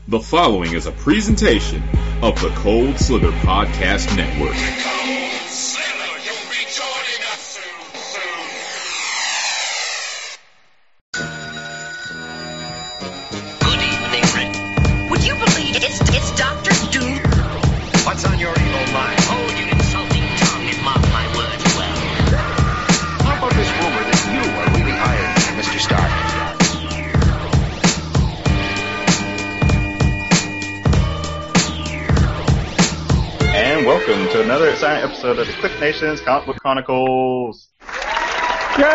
The following is a presentation of the Cold Slither Podcast Network. Cold Slither, you'll be joining us soon. Good evening, Rick. Would you believe it's Dr. Doom? What's on your evil mind? Hold your insulting tongue and mark my words well. How about this rumor that you are really Iron Man, Mr. Stark? And welcome to another exciting episode of the Click Nation's Comic Book Chronicles. Yay!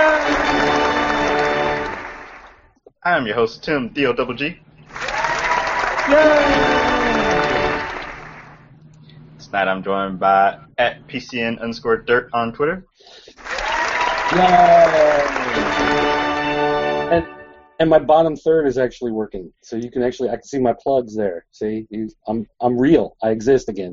I am your host, Tim D-O-double-G. Yay! Tonight I'm joined by @PCN_Dirt on Twitter. Yay! And my bottom third is actually working, so I can see my plugs there. See, I'm real. I exist again.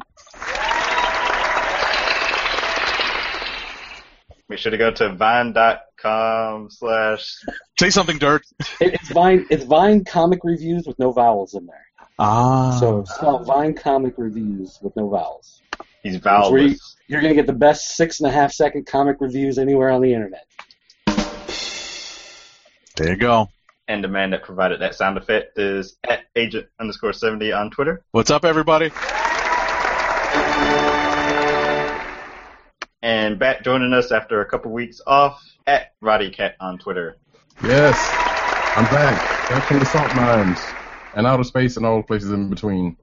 Make sure to go to vine.com/ Say something, Dirt. It's Vine comic reviews with no vowels in there. So it's called Vine comic reviews with no vowels. He's vowelless. You're going to get the best 6.5 second comic reviews anywhere on the internet. There you go. And the man that provided that sound effect is @agent_70 on Twitter. What's up, everybody? And back joining us after a couple weeks off, @RoddyCat on Twitter. Yes, I'm back. Back from the salt mines and outer space and all places in between.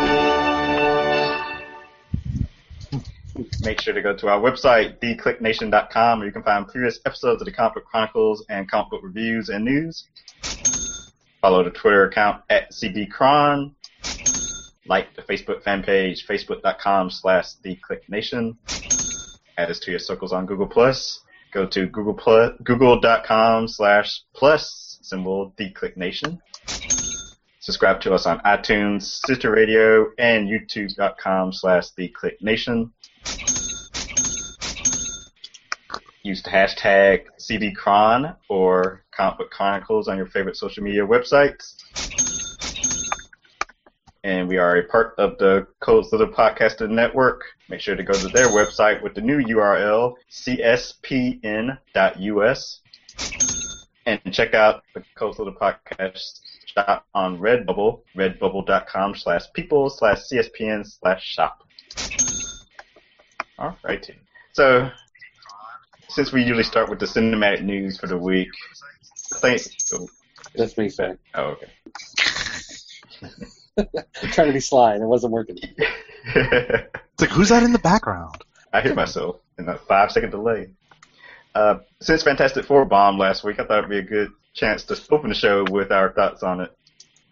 Make sure to go to our website, theclicknation.com, where you can find previous episodes of the Comic Book Chronicles and comic book reviews and news. Follow the Twitter account @CBCron. Like the Facebook fan page, facebook.com/theclicknation. Add us to your circles on Google+. Go to google.com/plus /theclicknation. Subscribe to us on iTunes, Stitcher Radio, and youtube.com/theclicknation. Use the hashtag CBCron or Comic Book Chronicles on your favorite social media websites. And we are a part of the Cold Slither Podcasting Network. Make sure to go to their website with the new URL, cspn.us. And check out the Cold Slither Podcast shop on Redbubble, redbubble.com/people/CSPN/shop. Alrighty. So, since we usually start with the cinematic news for the week, That's me saying. Oh, okay. I'm trying to be sly, and it wasn't working. It's like, who's that in the background? I hear myself in a 5-second delay. Since Fantastic Four bombed last week, I thought it would be a good chance to open the show with our thoughts on it.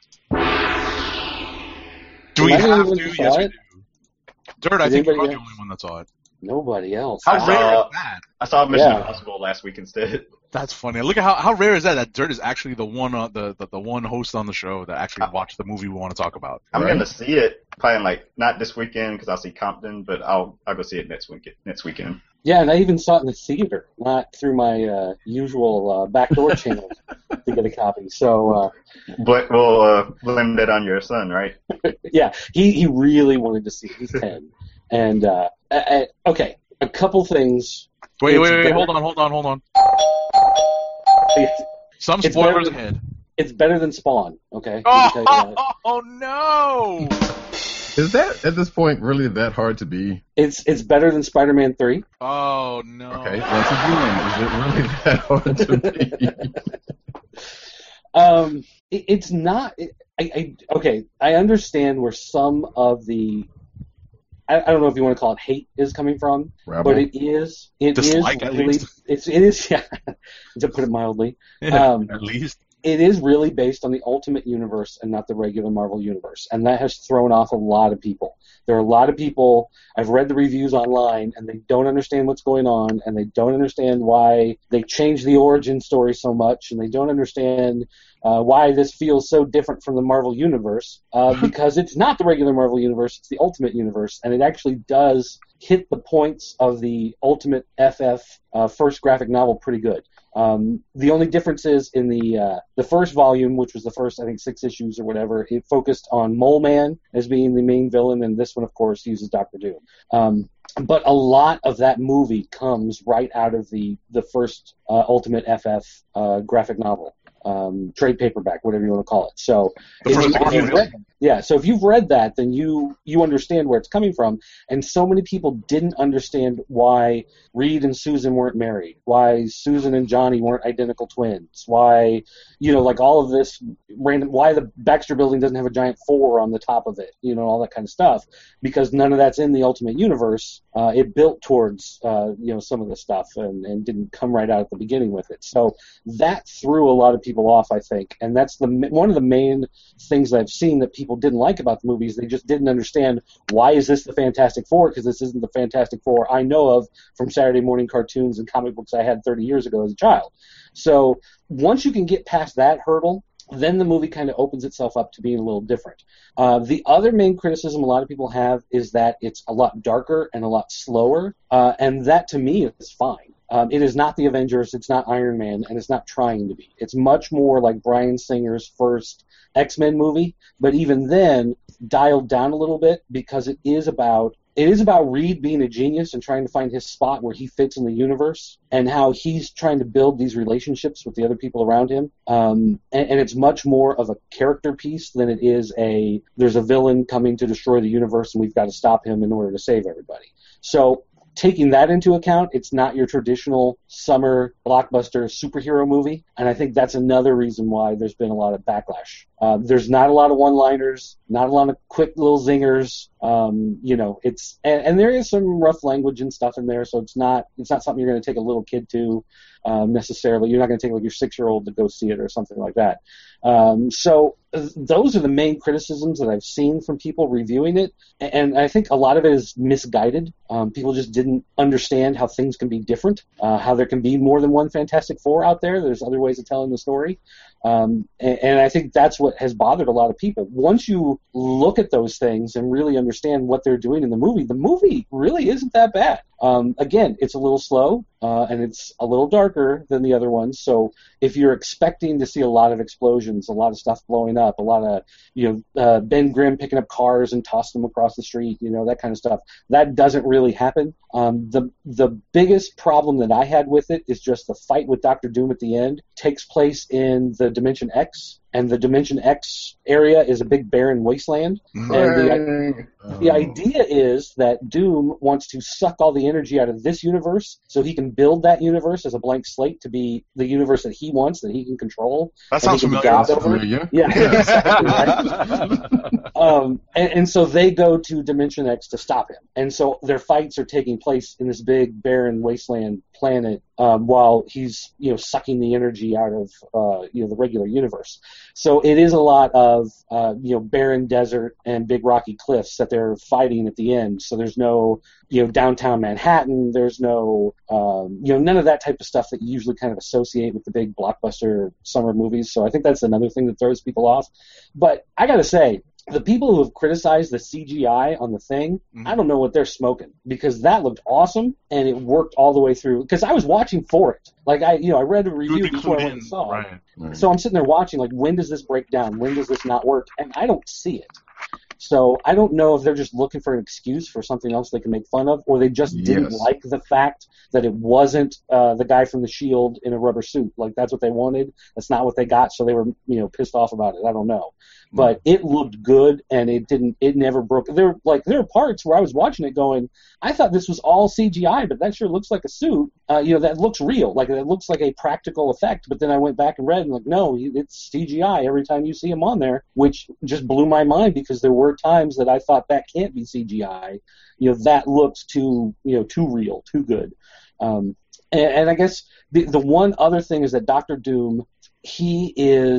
Do we have to? Anyone Yes, saw we it? do. Dirt, I Did think you're anybody the only one that saw it. Nobody else. How I rare saw- is that? I saw Mission Yeah. Impossible last week instead. That's funny. Look at how rare is that? That Dirt is actually the one the one host on the show that actually watched the movie we want to talk about. I'm Right. gonna see it probably not this weekend because I'll see Compton, but I'll go see it next weekend. Yeah, and I even saw it in the theater, not through my usual backdoor channel to get a copy. So, But we'll blame that on your son, right? yeah, he really wanted to see it. He's 10. And, okay, a couple things. Wait, It's better- hold on. Some It's spoilers better- ahead. It's better than Spawn, okay? I can tell you that. Oh no! Is that, at this point, really that hard to be? It's better than Spider-Man 3. Oh no! Okay, once again, is it really that hard to be? It's not. Okay, I understand where some of the. I don't know if you want to call it hate is coming from, Rabble? but it is. It Dislike, is at really. least. It is. Yeah, to put it mildly. At least. It is really based on the Ultimate Universe and not the regular Marvel Universe, and that has thrown off a lot of people. There are a lot of people, I've read the reviews online, and they don't understand what's going on, and they don't understand why they changed the origin story so much, and they don't understand why this feels so different from the Marvel Universe, because it's not the regular Marvel Universe, it's the Ultimate Universe, and it actually does hit the points of the Ultimate FF first graphic novel pretty good. The only difference is in the first volume, which was the first, I think, 6 issues or whatever, it focused on Mole Man as being the main villain, and this one, of course, uses Dr. Doom. But a lot of that movie comes right out of the first Ultimate FF graphic novel. Trade paperback, whatever you want to call it. So, so if you've read that, then you understand where it's coming from. And so many people didn't understand why Reed and Susan weren't married, why Susan and Johnny weren't identical twins, why, like all of this random, why the Baxter Building doesn't have a giant 4 on the top of it, all that kind of stuff, because none of that's in the Ultimate Universe. It built towards, some of the stuff and didn't come right out at the beginning with it. So that threw a lot of people off, I think, and that's one of the main things that I've seen that people didn't like about the movies. They just didn't understand, why is this the Fantastic Four, because this isn't the Fantastic Four I know of from Saturday morning cartoons and comic books I had 30 years ago as a child. So once you can get past that hurdle, then the movie kind of opens itself up to being a little different. The other main criticism a lot of people have is that it's a lot darker and a lot slower, and that to me is fine. It is not the Avengers, it's not Iron Man, and it's not trying to be. It's much more like Bryan Singer's first X-Men movie, but even then, dialed down a little bit, because it is about Reed being a genius and trying to find his spot where he fits in the universe, and how he's trying to build these relationships with the other people around him. And it's much more of a character piece than it is there's a villain coming to destroy the universe and we've got to stop him in order to save everybody. So taking that into account, it's not your traditional summer blockbuster superhero movie, and I think that's another reason why there's been a lot of backlash. There's not a lot of one-liners, not a lot of quick little zingers. And there is some rough language and stuff in there, so it's not something you're going to take a little kid to necessarily. You're not going to take like your 6-year-old to go see it or something like that. So those are the main criticisms that I've seen from people reviewing it, and I think a lot of it is misguided. People just didn't understand how things can be different, how there can be more than one Fantastic Four out there. There's other ways of telling the story. And I think that's what has bothered a lot of people. Once you look at those things and really understand what they're doing in the movie really isn't that bad. Again, it's a little slow, and it's a little darker than the other ones. So if you're expecting to see a lot of explosions, a lot of stuff blowing up, a lot of, Ben Grimm picking up cars and tossing them across the street, that kind of stuff, that doesn't really happen. The biggest problem that I had with it is just the fight with Dr. Doom at the end takes place in the Dimension X, and the Dimension X area is a big barren wasteland. And the idea is that Doom wants to suck all the energy out of this universe so he can build that universe as a blank slate to be the universe that he wants, that he can control. That sounds familiar. Yeah, exactly, right? And so they go to Dimension X to stop him. And so their fights are taking place in this big barren wasteland planet while he's sucking the energy out of the regular universe. So it is a lot of barren desert and big rocky cliffs that they're fighting at the end. So there's no downtown Manhattan. There's no none of that type of stuff that you usually kind of associate with the big blockbuster summer movies. So I think that's another thing that throws people off. But I gotta say, the people who have criticized the CGI on the Thing, I don't know what they're smoking, because that looked awesome and it worked all the way through. Because I was watching for it. Like I read a review before I went and saw it. Right. So I'm sitting there watching, like, when does this break down? When does this not work? And I don't see it. So I don't know if they're just looking for an excuse for something else they can make fun of, or they just didn't like the fact that it wasn't the guy from The Shield in a rubber suit. Like, that's what they wanted. That's not what they got, so they were pissed off about it. I don't know. But it looked good, and it never broke. There were parts where I was watching it going, I thought this was all CGI, but that sure looks like a suit. That looks real. Like, it looks like a practical effect. But then I went back and read, and no, it's CGI every time you see him on there, which just blew my mind, because there were times that I thought that can't be CGI. That looks too real, too good. And I guess the one other thing is that Dr. Doom, he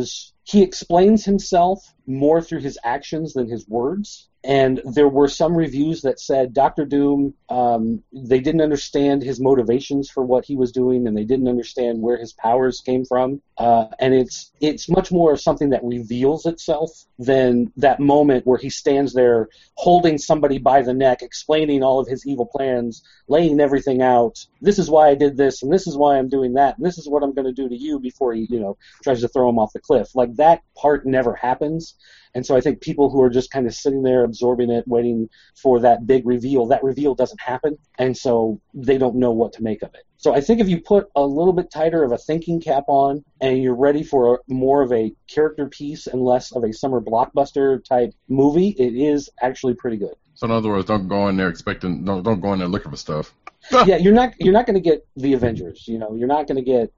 he explains himself more through his actions than his words. And there were some reviews that said Dr. Doom, they didn't understand his motivations for what he was doing, and they didn't understand where his powers came from. And it's much more of something that reveals itself than that moment where he stands there holding somebody by the neck, explaining all of his evil plans, laying everything out. This is why I did this, and this is why I'm doing that, and this is what I'm going to do to you before he, tries to throw him off the cliff. Like, that part never happens. And so I think people who are just kind of sitting there absorbing it, waiting for that big reveal, that reveal doesn't happen, and so they don't know what to make of it. So I think if you put a little bit tighter of a thinking cap on and you're ready for more of a character piece and less of a summer blockbuster type movie, it is actually pretty good. So in other words, don't go in there don't go in there looking for stuff. Yeah, you're not going to get the Avengers. You're not going to get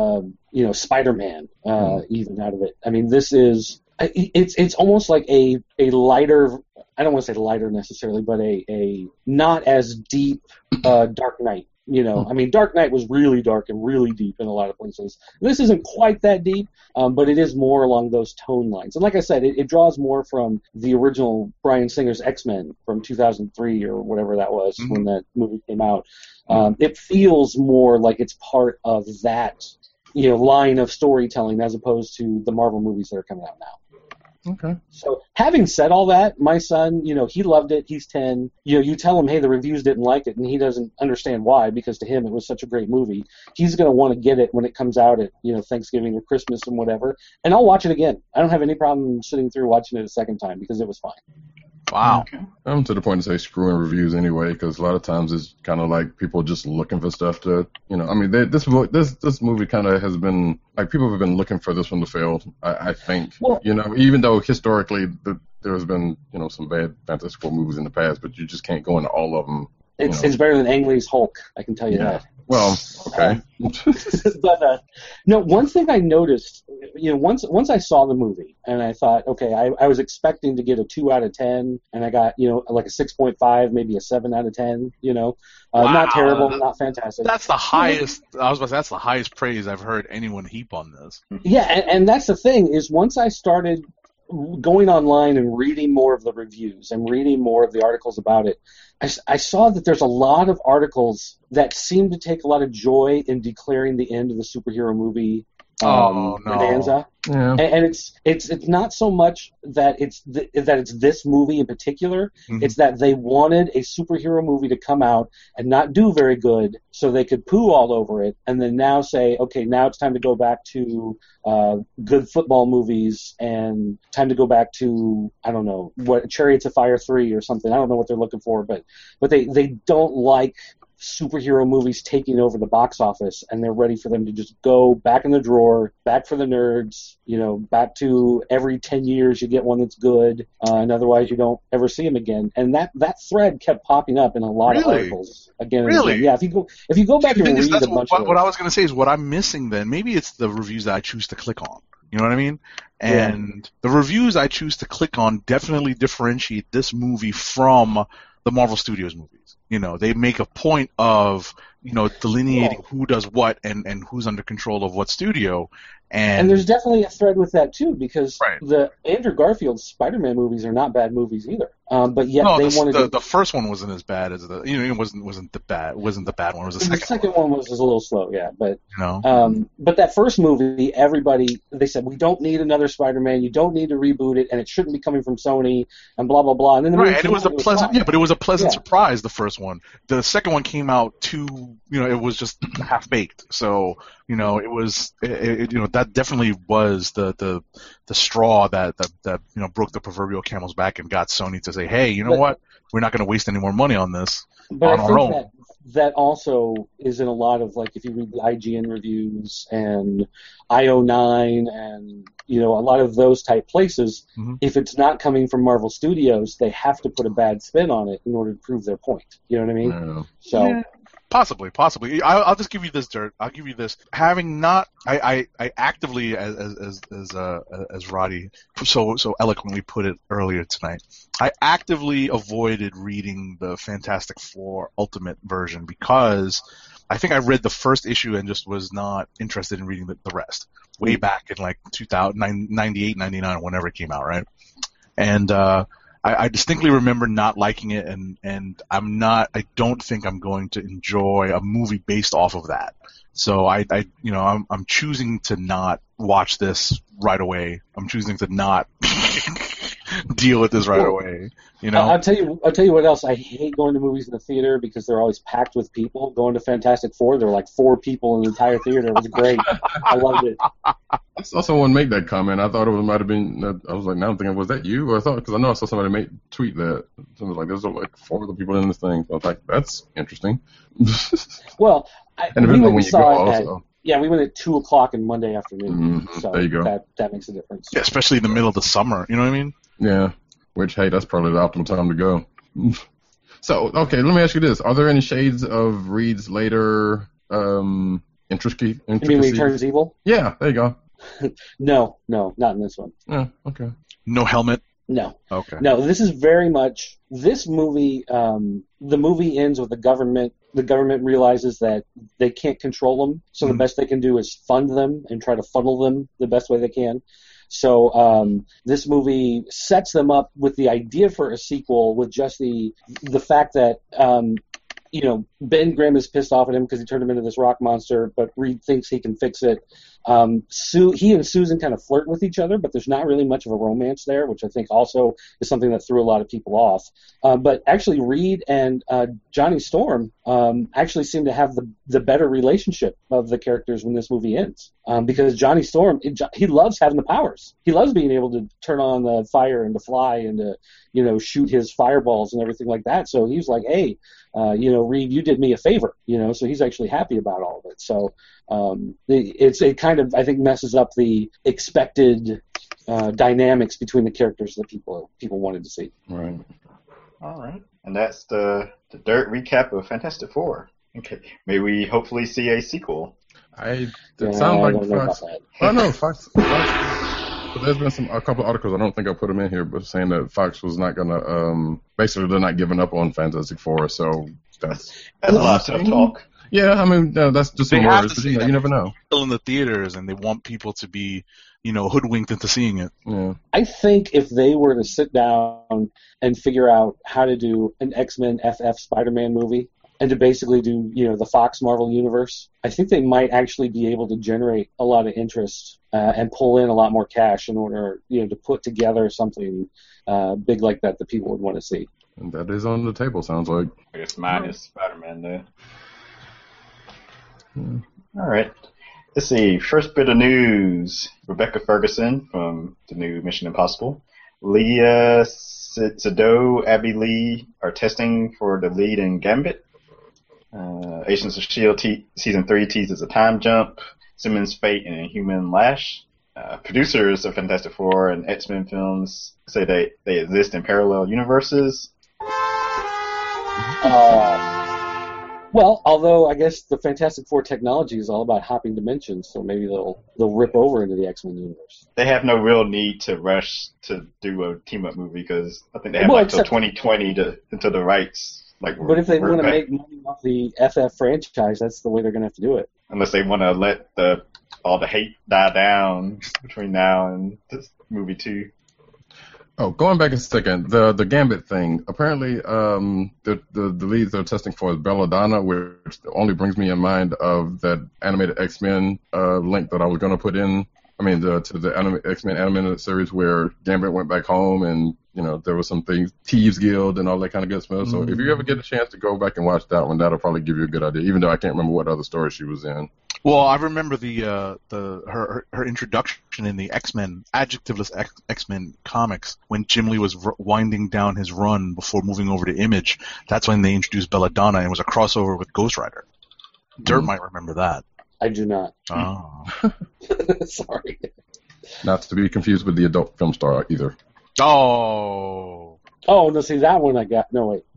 Spider-Man even out of it. I mean, this is. It's almost like a lighter, I don't want to say lighter necessarily, but a not as deep Dark Knight. I mean, Dark Knight was really dark and really deep in a lot of places. This isn't quite that deep, but it is more along those tone lines. And like I said, it draws more from the original Bryan Singer's X-Men from 2003 or whatever that was when that movie came out. It feels more like it's part of that line of storytelling as opposed to the Marvel movies that are coming out now. Okay. So having said all that, my son, he loved it. He's 10. You tell him, hey, the reviews didn't like it, and he doesn't understand why, because to him it was such a great movie. He's going to want to get it when it comes out at, Thanksgiving or Christmas and whatever, and I'll watch it again. I don't have any problem sitting through watching it a second time because it was fine. Wow. Okay. I'm to the point to say screwing reviews anyway, because a lot of times it's kind of like people just looking for stuff to, I mean, this movie kind of has been, like, people have been looking for this one to fail, I think. Well, even though historically there's been, some bad Fantastic Four movies in the past, but you just can't go into all of them. It's better than Ang Lee's Hulk, I can tell you that. Well, okay. But no, one thing I noticed, once I saw the movie and I thought, okay, I was expecting to get a 2 out of 10, and I got like a 6.5, maybe a 7 out of 10. Wow. Not terrible, not fantastic. That's the highest. I was about to say, that's the highest praise I've heard anyone heap on this. Yeah, and that's the thing is once I started going online and reading more of the reviews and reading more of the articles about it, I saw that there's a lot of articles that seem to take a lot of joy in declaring the end of the superhero movie bonanza. Yeah. And it's not so much that it's this movie in particular. Mm-hmm. It's that they wanted a superhero movie to come out and not do very good, so they could poo all over it, and then now say, okay, now it's time to go back to good football movies and time to go back to, I don't know, what, Chariots of Fire 3 or something. I don't know what they're looking for, but they don't like superhero movies taking over the box office, and they're ready for them to just go back in the drawer, back for the nerds, back to every 10 years you get one that's good, and otherwise you don't ever see them again. And that thread kept popping up in a lot of articles again and again. Yeah, if you go back and read a bunch of what I was going to say is what I'm missing then, maybe it's the reviews that I choose to click on. You know what I mean? And the reviews I choose to click on definitely differentiate this movie from the Marvel Studios movies. They make a point of, delineating who does what and who's under control of what studio. And there's definitely a thread with that, too, because the Andrew Garfield Spider-Man movies are not bad movies either. But yet they wanted to... The first one wasn't as bad as the... it wasn't the bad one. It was the second one. The second one was a little slow, yeah. But but that first movie, they said, we don't need another Spider-Man, you don't need to reboot it, and it shouldn't be coming from Sony, and blah, blah, blah. And then and it was a pleasant... Yeah, but it was a pleasant surprise, the first one. The second one came out too... it was just half-baked. So... it was, that definitely was the straw that broke the proverbial camel's back and got Sony to say, hey, what? We're not going to waste any more money on this on our own. That also is in a lot of, like, if you read the IGN reviews and IO9 and, a lot of those type places, if it's not coming from Marvel Studios, they have to put a bad spin on it in order to prove their point. You know what I mean? Yeah. So. Yeah. Possibly. I'll just give you this, Dirt. I'll give you this. Having not, I actively, as Roddy so eloquently put it earlier tonight, I actively avoided reading the Fantastic Four Ultimate version because I think I read the first issue and just was not interested in reading the rest. Way back in like 98, 99, whenever it came out, right? And I distinctly remember not liking it, and I don't think I'm going to enjoy a movie based off of that. So I'm choosing to not watch this right away. I'm choosing to not deal with this right away. You know, I'll tell you what else. I hate going to movies in the theater because they're always packed with people. Going to Fantastic Four, there were like 4 people in the entire theater. It was great. I loved it. I saw someone make that comment. I thought it might have been. I was like, now I'm thinking, was that you? Or because I know I saw somebody tweet that. So I was like, there's like 4 other people in this thing. So I was like, that's interesting. Well, we saw it also. Yeah, we went at 2:00 on Monday afternoon. Mm-hmm. So there you go. That makes a difference. yeah, especially in the middle of the summer. You know what I mean? Yeah. Which, hey, that's probably the optimal time to go. So, okay, let me ask you this: are there any shades of Reed's later intricacies? You mean when he turns evil? Yeah, there you go. No, not in this one. Yeah, okay. No helmet. No. Okay. No, this is very much this movie. The movie ends with the government. The government realizes that they can't control them, so the best they can do is fund them and try to funnel them the best way they can. So this movie sets them up with the idea for a sequel, with just the fact that Ben Grimm is pissed off at him because he turned him into this rock monster, but Reed thinks he can fix it. He and Susan kind of flirt with each other, but there's not really much of a romance there, which I think also is something that threw a lot of people off. But actually, Reed and Johnny Storm actually seem to have the better relationship of the characters when this movie ends. Because Johnny Storm, he loves having the powers. He loves being able to turn on the fire and to fly and to, shoot his fireballs and everything like that. So he's like, hey, Reed, you did me a favor, so he's actually happy about all of it. So it kind of, I think, messes up the expected dynamics between the characters that people wanted to see. Right. All right. And that's the dirt recap of Fantastic Four. Okay. May we hopefully see a sequel? It sounds like Fox. Oh no, Fox. But there's been a couple of articles. I don't think I put them in here, but saying that Fox was not gonna. Basically, they're not giving up on Fantastic Four. So that's a lot of talk. Yeah, I mean that's just They some have words. to But, say you never know. Still in the theaters, and they want people to be, hoodwinked into seeing it. Yeah. I think if they were to sit down and figure out how to do an X-Men FF Spider-Man movie, and to basically do, the Fox Marvel universe, I think they might actually be able to generate a lot of interest and pull in a lot more cash in order, to put together something big like that people would want to see. And that is on the table, sounds like. I guess mine is Spider-Man there. All right. Let's see. First bit of news. Rebecca Ferguson from the new Mission Impossible. Leah Sado, Abby Lee are testing for the lead in Gambit. Agents of S.H.I.E.L.D. Season 3 teases a time jump. Simmons' Fate and Inhuman Lash. Producers of Fantastic Four and X-Men films say they exist in parallel universes. Well, although I guess the Fantastic Four technology is all about hopping dimensions, so maybe they'll rip over into the X-Men universe. They have no real need to rush to do a team-up movie because I think they have till 2020 until the rights. But if they want to make money off the FF franchise, that's the way they're going to have to do it. Unless they want to let all the hate die down between now and this movie 2. Oh, going back a second, the Gambit thing. Apparently, the leads they're testing for is Belladonna, which only brings me in mind of that animated X-Men link that I was going to put in. I mean, to the X-Men animated series where Gambit went back home and, there was some things, Thieves Guild and all that kind of good stuff. So if you ever get a chance to go back and watch that one, that'll probably give you a good idea, even though I can't remember what other story she was in. Well, I remember her introduction in the X-Men, adjectiveless X-Men comics, when Jim Lee was winding down his run before moving over to Image. That's when they introduced Belladonna, and it was a crossover with Ghost Rider. Dirt might remember that. I do not. Oh. Sorry. Not to be confused with the adult film star either. Oh. Oh, no, see, that one I got. No, wait.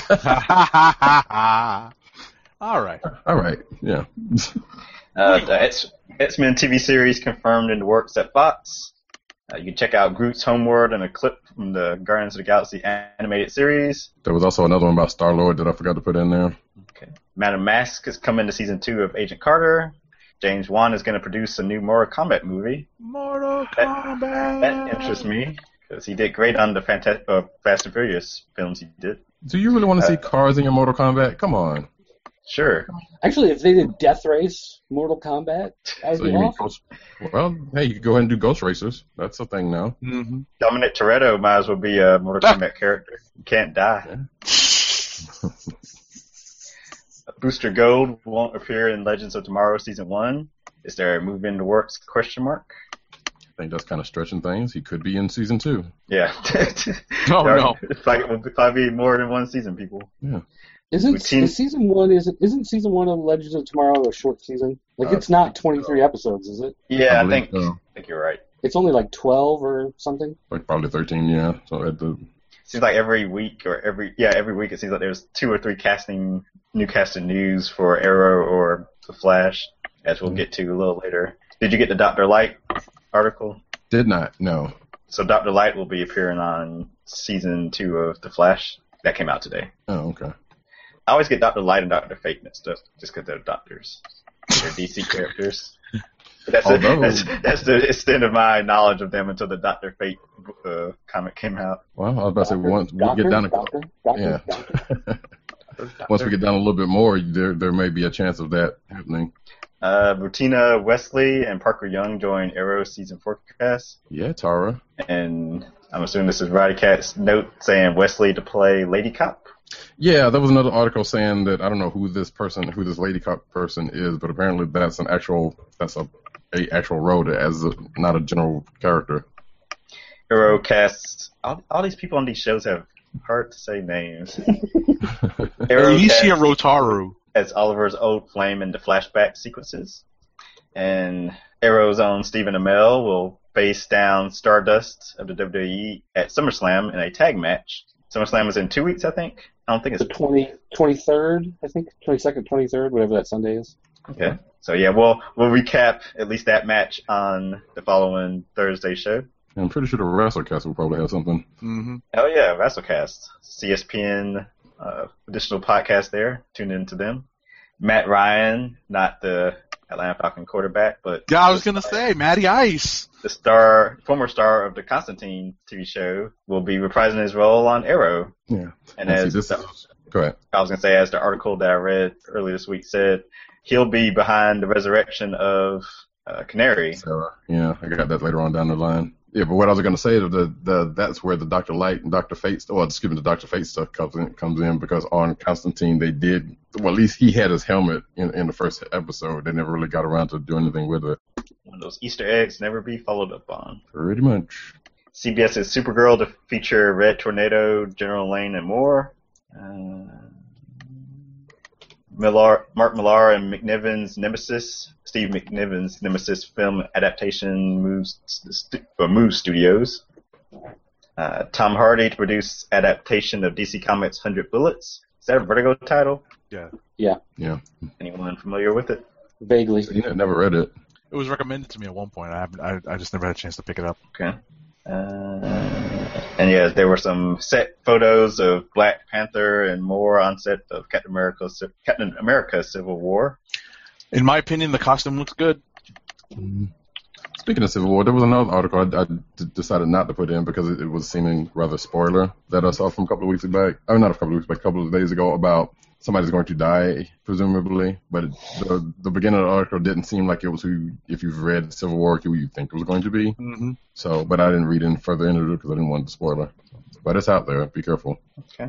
All right. Yeah. The X-Men TV series confirmed in the works at Fox. You can check out Groot's Homeworld and a clip from the Guardians of the Galaxy animated series. There was also another one about Star-Lord that I forgot to put in there. Okay. Madam Mask is coming to season 2 of Agent Carter. James Wan is going to produce a new Mortal Kombat movie. Mortal Kombat. That interests me because he did great on the Fast and Furious films he did. Do you really want to see cars in your Mortal Kombat? Come on. Sure. Actually, if they did Death Race, Mortal Kombat, that would So be you mean awesome. well, hey, you can go ahead and do Ghost Racers. That's a thing now. Mm-hmm. Dominic Toretto might as well be a Mortal Kombat character. You can't die. Yeah. Booster Gold won't appear in Legends of Tomorrow Season 1. Is there a move in the works? ? I think that's kind of stretching things. He could be in season 2. Yeah. Oh, no. It's like, it will probably be more than one season, people. Yeah. Isn't Routine- season 1 isn't season 1 of Legends of Tomorrow a short season? Like it's not 23 episodes, is it? Yeah, I believe think so. you're right. It's only like 12 or something. Like probably 13, yeah. So at the Seems like every week every week it seems like there's 2 or 3 new casting news for Arrow or The Flash, as we'll get to a little later. Did you get the Dr. Light article? did not, no. So Dr. Light will be appearing on season 2 of The Flash. That came out today. Oh, okay. I always get Dr. Light and Dr. Fate mixed up just because they're doctors. They're DC characters. But that's the extent of my knowledge of them until the Dr. Fate comic came out. Well, I was about to say once we get down once we get down a little bit more, there may be a chance of that happening. Rutina Wesley and Parker Young join Arrow season 4 cast, Yeah, Tara. and I'm assuming this is Roddy Cat's note saying Wesley to play Lady Cop. Yeah, there was another article saying that I don't know who this Lady Cop person is, but apparently that's a actual role as not a general character. Arrow casts all these people on these shows have hard to say names. Arrow Alicia casts Rotaru. as Oliver's old flame in the flashback sequences, and Arrow's own Stephen Amell will face down Stardust of the WWE at SummerSlam in a tag match. SummerSlam is in 2 weeks, I think. I don't think The it's 23rd, I think, 22nd, 23rd, whatever that Sunday is. okay. So yeah, we'll recap at least that match on the following Thursday show. I'm pretty sure the WrestleCast will probably have something. Mm-hmm. Oh yeah, WrestleCast, CSPN additional podcast there. Tune into them. Matt Ryan, not the Atlanta Falcon quarterback, but Yeah, I was gonna say Matty Ice. the former star of the Constantine TV show, will be reprising his role on Arrow. Yeah. And See, as go ahead. I was going to say, as the article that I read earlier this week said, he'll be behind the resurrection of Canary. Sarah. Yeah, I got that later on down the line. Yeah, but what I was going to say is that's where the Dr. Light and Dr. Fate, the Dr. Fate stuff comes in because on Constantine they did, well, at least he had his helmet in the first episode. They never really got around to do anything with it. One of those Easter eggs never be followed up on. Pretty much. CBS's Supergirl to feature Red Tornado, General Lane, and more. Mark Millar and McNiven's Nemesis, Steve McNiven's Nemesis film adaptation moves Studios. Tom Hardy to produce adaptation of DC Comics 100 Bullets. Is that a Vertigo title? Yeah. Yeah. Anyone familiar with it? Vaguely. Yeah, never read it. It was recommended to me at one point. I just never had a chance to pick it up. Okay. And yeah, there were some set photos of Black Panther and more on set of Captain America Civil War. In my opinion, the costume looks good. Speaking of Civil War, there was another article I decided not to put in because it was seeming rather spoiler that I saw from a couple of weeks back. I mean, not a couple of weeks back, a couple of days ago about somebody's going to die, presumably. But the beginning of the article didn't seem like it was who, if you've read Civil War, who you think it was going to be. Mm-hmm. So, but I didn't read in further into it because I didn't want the spoiler. But it's out there. Be careful. Okay.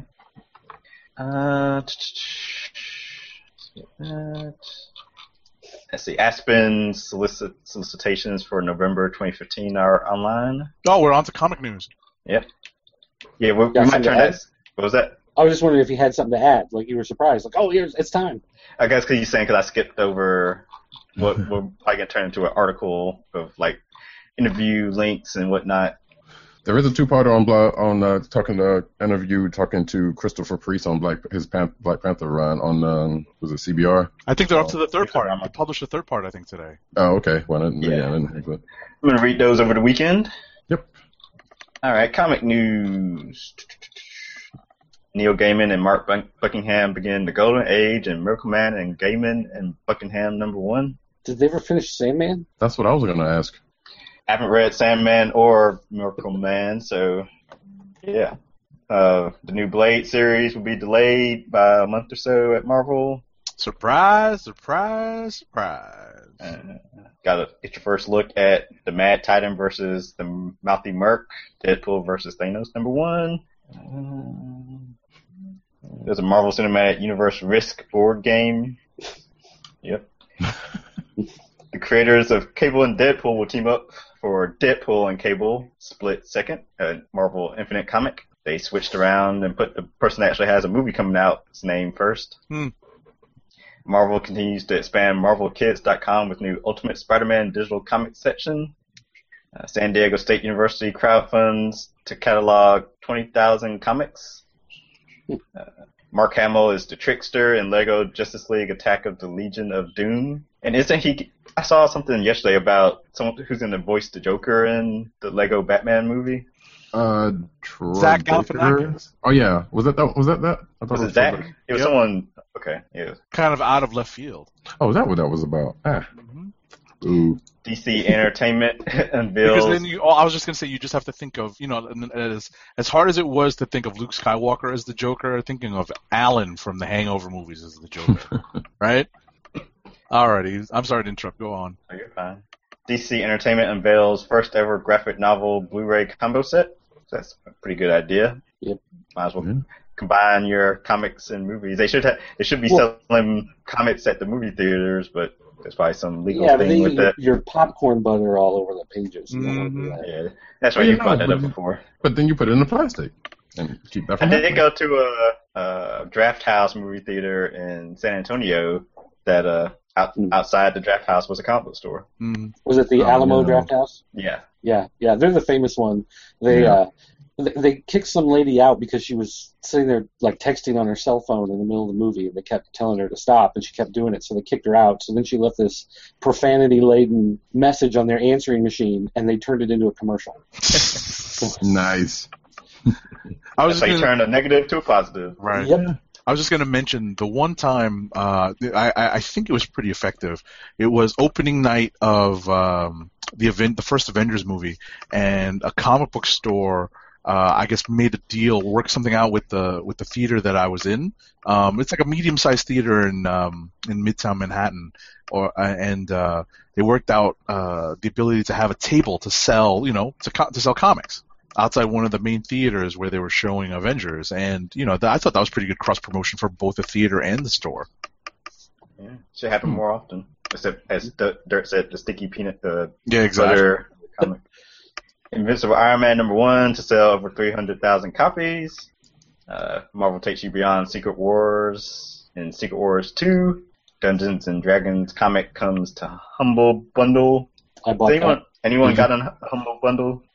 Let's see. Aspen solicitations for November 2015 are online. Oh, we're on to comic news. Yep. Yeah, we Got might something turn to add? that. What was that? I was just wondering if you had something to add. Like you were surprised. Like, oh, it's time. I guess because you're saying because I skipped over what we're probably going to turn into an article of like interview links and whatnot. There is a two-parter talking to Christopher Priest on Black Panther run on was it CBR? I think they're up to the third part. They published the third part, I think, today. Oh, okay. Well, I Yeah. didn't think that. I'm going to read those over the weekend. Yep. All right, comic news. Neil Gaiman and Mark Buckingham begin the Golden Age, and Miracle Man and Gaiman and Buckingham #1. Did they ever finish Sandman? That's what I was going to ask. I haven't read Sandman or Miracle Man, so yeah. The new Blade series will be delayed by a month or so at Marvel. Surprise, surprise, surprise. Gotta get your first look at the Mad Titan versus the Mouthy Merc, Deadpool versus Thanos #1. There's a Marvel Cinematic Universe Risk board game. Yep. The creators of Cable and Deadpool will team up for Deadpool and Cable Split Second, a Marvel Infinite comic. They switched around and put the person that actually has a movie coming out its name first. Marvel continues to expand MarvelKids.com with new Ultimate Spider-Man digital comic section. San Diego State University crowdfunds to catalog 20,000 comics. Mark Hamill is the Trickster in Lego Justice League Attack of the Legion of Doom. And isn't he... I saw something yesterday about someone who's going to voice the Joker in the Lego Batman movie. Zach Galifianakis. Oh yeah, was that? I thought Was it Zach? It was someone. Okay, yeah. Kind of out of left field. Oh, is that what that was about? Ooh. DC Entertainment unveils. Because then I was just going to say, you just have to think of, as hard as it was to think of Luke Skywalker as the Joker, thinking of Alan from the Hangover movies as the Joker, right? Alrighty, I'm sorry to interrupt. Go on. Oh, you're fine. DC Entertainment unveils first ever graphic novel Blu-ray combo set. That's a pretty good idea. Yep. Might as well combine your comics and movies. They should be selling comics at the movie theaters, but there's probably some legal thing with that. Your popcorn butter all over the pages. Yeah, that's why you brought that up before. But then you put it in the plastic and keep that. I did go to a Draft House movie theater in San Antonio that outside the Draft House was a comic book store. Was it the Alamo Draft House? Yeah. Yeah, they're the famous one. They kicked some lady out because she was sitting there like texting on her cell phone in the middle of the movie, and they kept telling her to stop, and she kept doing it, so they kicked her out. So then she left this profanity-laden message on their answering machine, and they turned it into a commercial. Nice. That's how you turn a negative to a positive. Right. Yep. I was just going to mention the one time, I think it was pretty effective. It was opening night of the first Avengers movie, and a comic book store, I guess, made a deal, worked something out with the theater that I was in. It's like a medium-sized theater in Midtown Manhattan, and they worked out the ability to have a table to sell, to sell comics outside one of the main theaters where they were showing Avengers, and I thought that was pretty good cross promotion for both the theater and the store. Yeah, should happen more often. Except, as Dirt said, the sticky peanut exactly. butter comic. Invincible Iron Man #1 to sell over 300,000 copies. Marvel takes you beyond Secret Wars. In Secret Wars 2, Dungeons and Dragons comic comes to Humble Bundle. I bought that. Anyone got a Humble Bundle?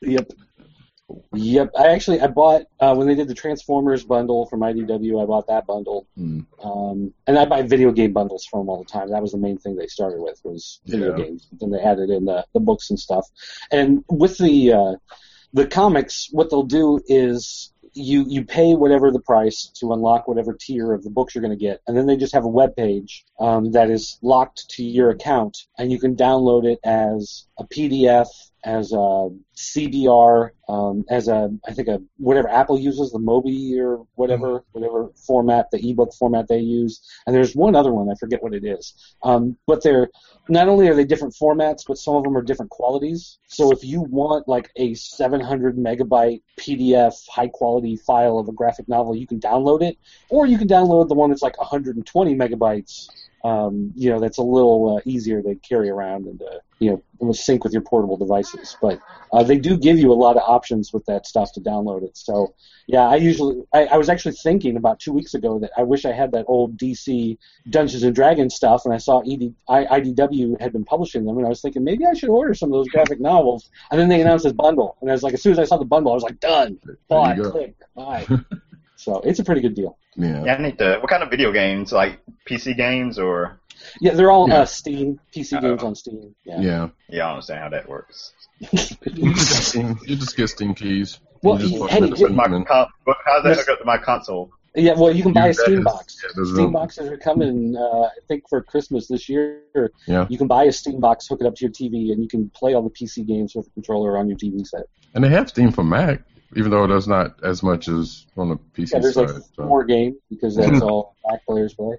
Yep. I bought when they did the Transformers bundle from IDW. I bought that bundle, and I buy video game bundles from them all the time. That was the main thing they started with, was video games. Then they added in the books and stuff. And with the comics, what they'll do is you pay whatever the price to unlock whatever tier of the books you're going to get, and then they just have a web page that is locked to your account, and you can download it as a PDF, as a CBR, I think whatever Apple uses, the Mobi or whatever format, the ebook format they use. And there's one other one, I forget what it is. But they're not only are they different formats, but some of them are different qualities. So if you want like a 700 megabyte PDF high quality file of a graphic novel, you can download it, or you can download the one that's like 120 megabytes. That's a little easier to carry around and sync with your portable devices. But they do give you a lot of options with that stuff to download it. So yeah, I was actually thinking about 2 weeks ago that I wish I had that old DC Dungeons and Dragons stuff, and I saw IDW had been publishing them, and I was thinking maybe I should order some of those graphic novels. And then they announced this bundle, and I was like, as soon as I saw the bundle, I was like, done, bought, click, buy. So it's a pretty good deal. Yeah, I need to. What kind of video games? Like PC games or? Yeah, they're all Steam PC games on Steam. Yeah, I don't understand how that works. You just get Steam keys. Well, how's that hook up to my console? Yeah, well, you can buy a Steam is- box. yeah, there's Steam a- boxes are coming, I think, for Christmas this year. Yeah. You can buy a Steam box, hook it up to your TV, and you can play all the PC games with a controller on your TV set. And they have Steam for Mac, even though there's not as much as on the PC Yeah, there's side. like 4 games because that's all Mac players play.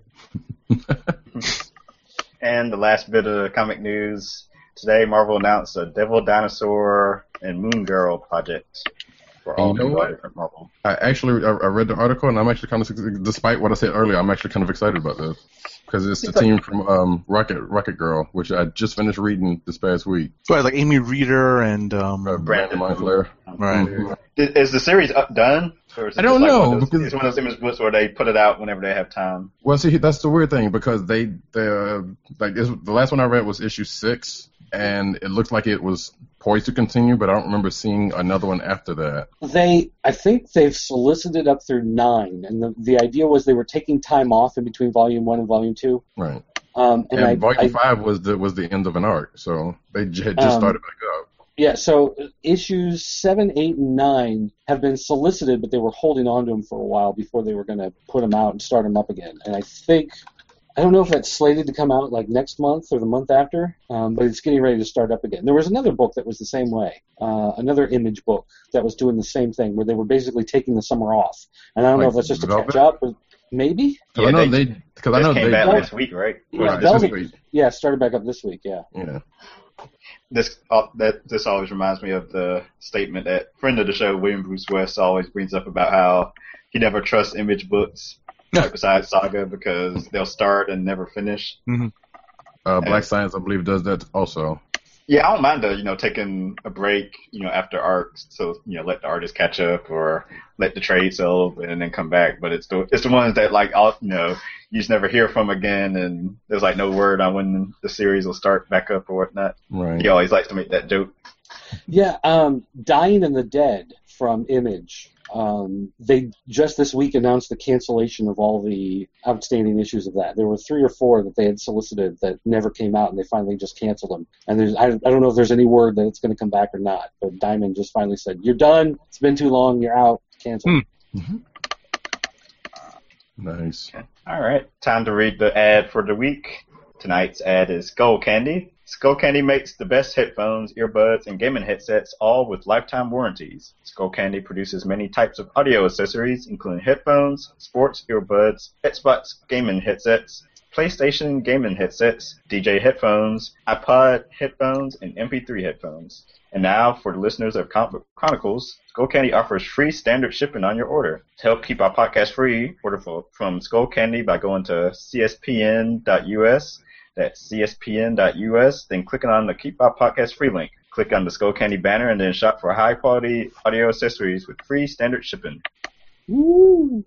And the last bit of comic news. Today, Marvel announced a Devil Dinosaur and Moon Girl project for all You know what? different Marvel. I read the article, and I'm actually kind of, despite what I said earlier, I'm actually kind of excited about this. Because it's the team from Rocket Girl, which I just finished reading this past week. So like Amy Reeder and Brandon Montclair. right. Mhm. Is the series done? Or is it I don't just like know, one of those- because- it's one of those image books where they put it out whenever they have time. Well, see, that's the weird thing, because the last one I read was issue 6, and it looked like it was poised to continue, but I don't remember seeing another one after that. I think they've solicited up through 9, and the idea was they were taking time off in between Volume 1 and Volume 2. Right. And Volume 5 was the end of an arc, so they had just started back up. Yeah, so issues 7, 8, and 9 have been solicited, but they were holding on to them for a while before they were going to put them out and start them up again. And I don't know if that's slated to come out like next month or the month after, but it's getting ready to start up again. There was another book that was the same way, another Image book that was doing the same thing, where they were basically taking the summer off. And I don't know if that's just to catch up, or maybe. Because I know they came back this week, right? Yeah, this Velvet- week. Yeah, started back up this week. Yeah. Yeah. This always reminds me of the statement that friend of the show, William Bruce West, always brings up about how he never trusts Image books, like besides Saga, because they'll start and never finish. Black Science, I believe, does that also. Yeah, I don't mind taking a break, after arcs, so let the artist catch up or let the trade sell and then come back. But it's the ones that you just never hear from again, and there's like no word on when the series will start back up or whatnot. Right. He always likes to make that joke. Yeah, Dying in the Dead from Image. They just this week announced the cancellation of all the outstanding issues of that. There were 3 or 4 that they had solicited that never came out, and they finally just canceled them. And I don't know if there's any word that it's going to come back or not, but Diamond just finally said, "You're done. It's been too long. You're out. Cancel." Nice. All right, time to read the ad for the week. Tonight's ad is Skull Candy. Skull Candy makes the best headphones, earbuds, and gaming headsets, all with lifetime warranties. Skull Candy produces many types of audio accessories, including headphones, sports earbuds, Xbox gaming headsets, PlayStation gaming headsets, DJ headphones, iPod headphones, and MP3 headphones. And now, for the listeners of Comic Book Chronicles, Skull Candy offers free standard shipping on your order. To help keep our podcast free, order from Skull Candy by going to cspn.us. That's cspn.us, then clicking on the Keep Our Podcast Free link. Click on the Skull Candy banner and then shop for high-quality audio accessories with free standard shipping. Woo!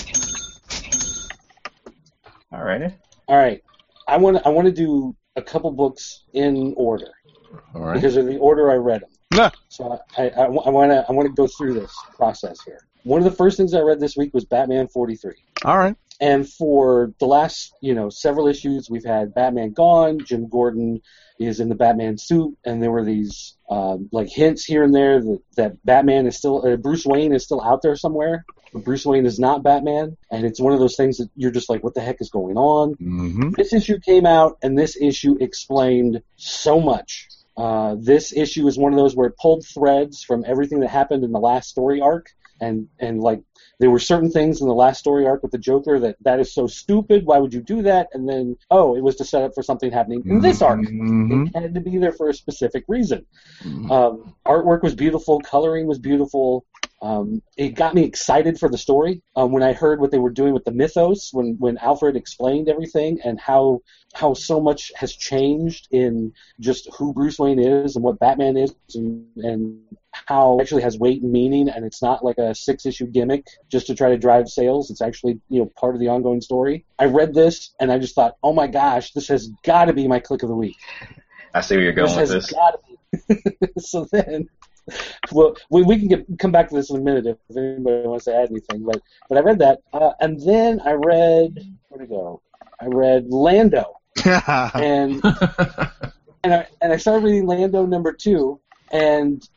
Alrighty. All right. I want to do a couple books in order All right. because of the order I read them. Yeah. So I want to go through this process here. One of the first things I read this week was Batman 43. All right. And for the last, several issues, we've had Batman gone, Jim Gordon is in the Batman suit, and there were these hints here and there that Batman is still, Bruce Wayne is still out there somewhere. But Bruce Wayne is not Batman, and it's one of those things that you're just like, what the heck is going on? Mm-hmm. This issue came out, and this issue explained so much. This issue is one of those where it pulled threads from everything that happened in the last story arc, and there were certain things in the last story arc with the Joker that is so stupid, why would you do that? And then, it was to set up for something happening in this arc. It had to be there for a specific reason. Artwork was beautiful, coloring was beautiful. It got me excited for the story when I heard what they were doing with the mythos, when Alfred explained everything and how so much has changed in just who Bruce Wayne is and what Batman is and how it actually has weight and meaning, and it's not like a 6-issue gimmick just to try to drive sales. It's actually part of the ongoing story. I read this and I just thought, oh my gosh, this has got to be my click of the week. I see where you're going with this. Gotta be. So then, well, we can come back to this in a minute if anybody wants to add anything. But I read that, and then I read where'd it go? I read Lando, and I started reading Lando number 2, and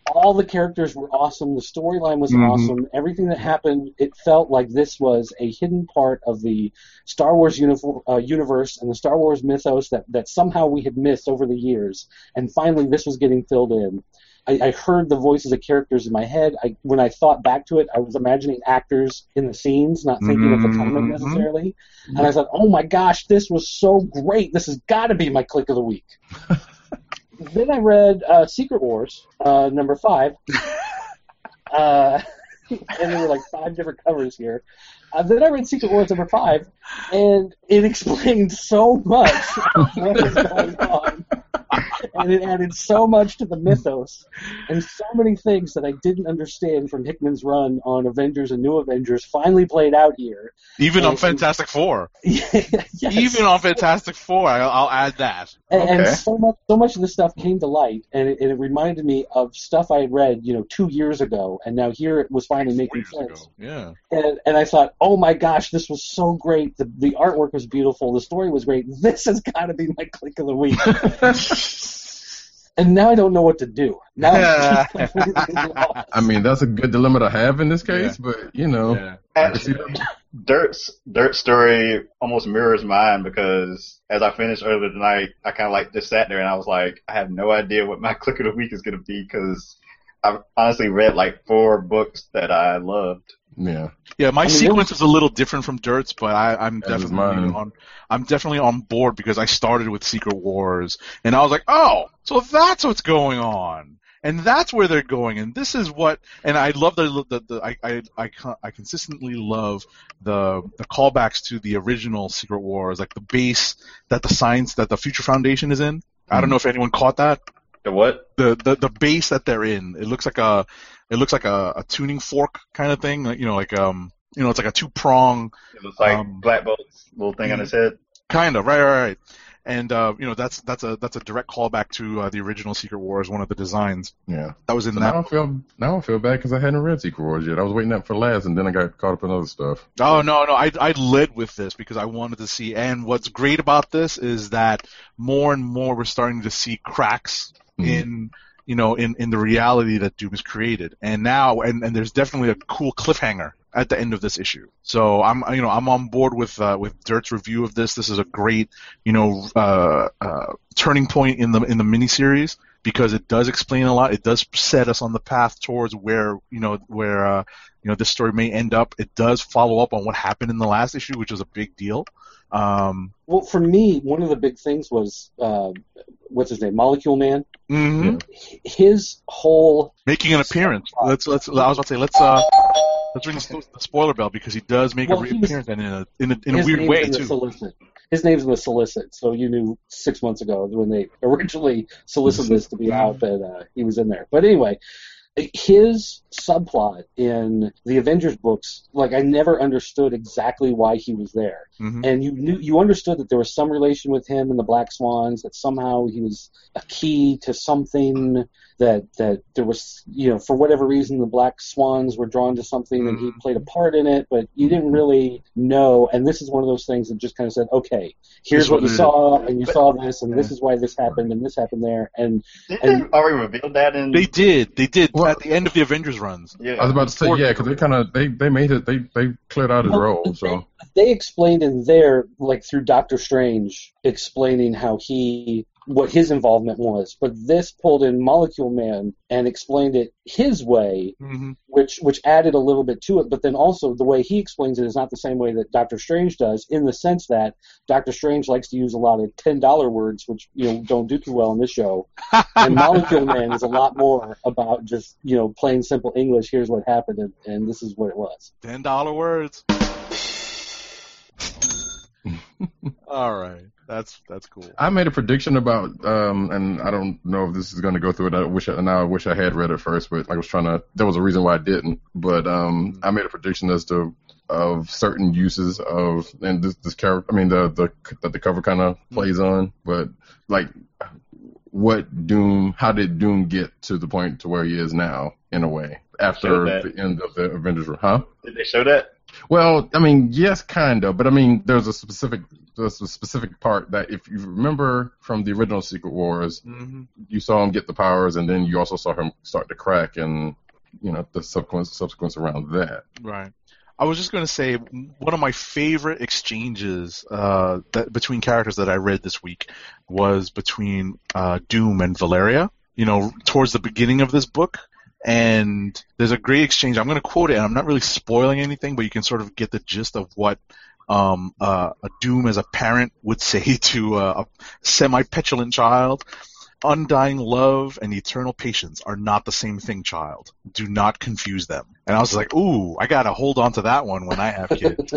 all the characters were awesome. The storyline was awesome. Everything that happened, it felt like this was a hidden part of the Star Wars universe and the Star Wars mythos that somehow we had missed over the years. And finally, this was getting filled in. I heard the voices of characters in my head. When I thought back to it, I was imagining actors in the scenes, not thinking of the comic necessarily. And I thought, oh my gosh, this was so great. This has got to be my click of the week. Then I read Secret Wars, number 5. And there were like 5 different covers here. Then I read Secret Wars number 5, and it explained so much of what was going on. And it added so much to the mythos, and so many things that I didn't understand from Hickman's run on Avengers and New Avengers finally played out here. Even on Fantastic Four. Yes. Even on Fantastic Four, I'll add that. And so much of this stuff came to light, and it reminded me of stuff I had read, 2 years ago, and now here it was finally making sense. Yeah. And I thought, oh my gosh, this was so great. The artwork was beautiful. The story was great. This has got to be my click of the week. And now I don't know what to do. Now I'm completely lost. I mean, that's a good dilemma to have in this case, but Dirt's story almost mirrors mine, because as I finished earlier tonight, I kind of just sat there and I was like, I have no idea what my click of the week is going to be, because I've honestly read 4 books that I loved. Yeah, my sequence is a little different from Dirt's, but I'm definitely on board, because I started with Secret Wars, and I was like, oh, so that's what's going on, and that's where they're going, and this is what, and I love I consistently love the callbacks to the original Secret Wars, like the base that the Future Foundation is in. I don't know if anyone caught that. The what? The base that they're in. It looks like a tuning fork kind of thing. It's like a 2-prong. It looks like Black Bolt's little thing on his head. Kind of, right. And that's a direct callback to the original Secret Wars, one of the designs. Yeah. That was in so that. Now I feel bad because I hadn't read Secret Wars yet. I was waiting up for last, and then I got caught up in other stuff. Oh no! I led with this because I wanted to see. And what's great about this is that more and more we're starting to see cracks in the reality that Doom has created, and now and there's definitely a cool cliffhanger at the end of this issue. So I'm on board with Dirt's review of this. This is a great turning point in the miniseries, because it does explain a lot. It does set us on the path towards where this story may end up. It does follow up on what happened in the last issue, which was a big deal. Well, for me, one of the big things was what's his name, Molecule Man. Mm-hmm. His whole making an appearance. I was about to say let's ring the spoiler bell, because he does make a reappearance, and in a weird way too. His name's in the solicit, so you knew 6 months ago when they originally solicited this to be out that he was in there. But anyway, his subplot in the Avengers books, I never understood exactly why he was there. Mm-hmm. And you understood that there was some relation with him and the Black Swans, that somehow he was a key to something, that there was, for whatever reason, the Black Swans were drawn to something and he played a part in it, but you didn't really know. And this is one of those things that just kind of said, okay, here's what you saw, and you saw this, and this is why this happened, and this happened there. And they already revealed that in... They did at the end of the Avengers runs. Yeah. I was about to say, because they made it, they cleared out his role. So they explained in there, through Doctor Strange, explaining what his involvement was, but this pulled in Molecule Man and explained it his way, which added a little bit to it, but then also the way he explains it is not the same way that Doctor Strange does, in the sense that Doctor Strange likes to use a lot of $10 words, which don't do too well in this show, and Molecule Man is a lot more about just plain simple English. Here's what happened, and this is what it was. $10 words. All right. That's cool. I made a prediction about, and I don't know if this is going to go through it. I wish I had read it first, but there was a reason why I didn't. But I made a prediction of certain uses of, and this character, I mean, that the cover kind of plays on, but how did Doom get to the point to where he is now, in a way, after the end of the Avengers? Huh? Did they show that? Well, I mean, yes, kind of, but I mean, there's a specific part that if you remember from the original Secret Wars, you saw him get the powers, and then you also saw him start to crack, and the subsequence around that. Right. I was just going to say one of my favorite exchanges between characters that I read this week was between Doom and Valeria. Towards the beginning of this book. And there's a great exchange. I'm going to quote it, and I'm not really spoiling anything, but you can sort of get the gist of what a Doom as a parent would say to a semi-petulant child. Undying love and eternal patience are not the same thing, child. Do not confuse them. And I was like, ooh, I got to hold on to that one when I have kids.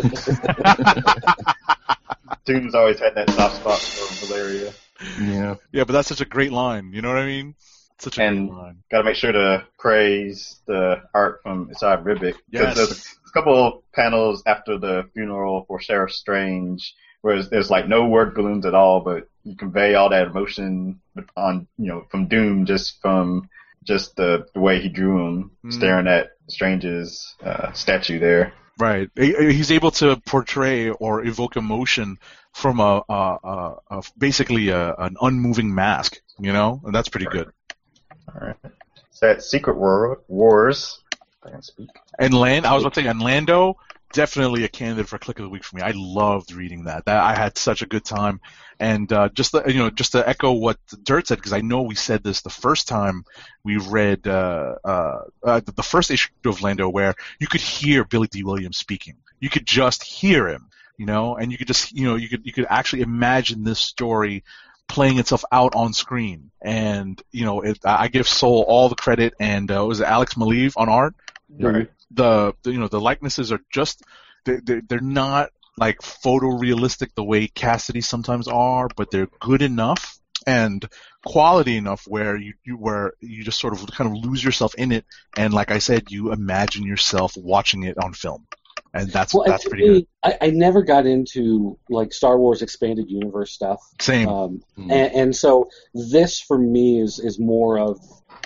Doom's always had that soft spot for Valeria. Yeah. Yeah, but that's such a great line. You know what I mean? Such a great line. Got to make sure to praise the art from Isaiah Ribic. Yes. There's a couple of panels after the funeral for Sheriff Strange where there's like no word balloons at all, but you convey all that emotion on, from Doom just from the way he drew him, staring at Strange's statue there. Right. He's able to portray or evoke emotion from basically an unmoving mask, and that's pretty good. All right. So that's Secret Wars. I can speak. And I was about to say, and Lando, definitely a candidate for Click of the Week for me. I loved reading that. I had such a good time. And just to echo what Dirt said, because I know we said this the first time we read the first issue of Lando, where you could hear Billy D. Williams speaking. You could just hear him, and you could just, you could actually imagine this story playing itself out on screen. And I give Soul all the credit, and was it Alex Maleev on art? Right. The likenesses are just they're not like photorealistic the way Cassidy sometimes are, but they're good enough and quality enough where you just sort of kind of lose yourself in it, and like I said, you imagine yourself watching it on film. And that's pretty good. I never got into like Star Wars expanded universe stuff. Same. And so this for me is more of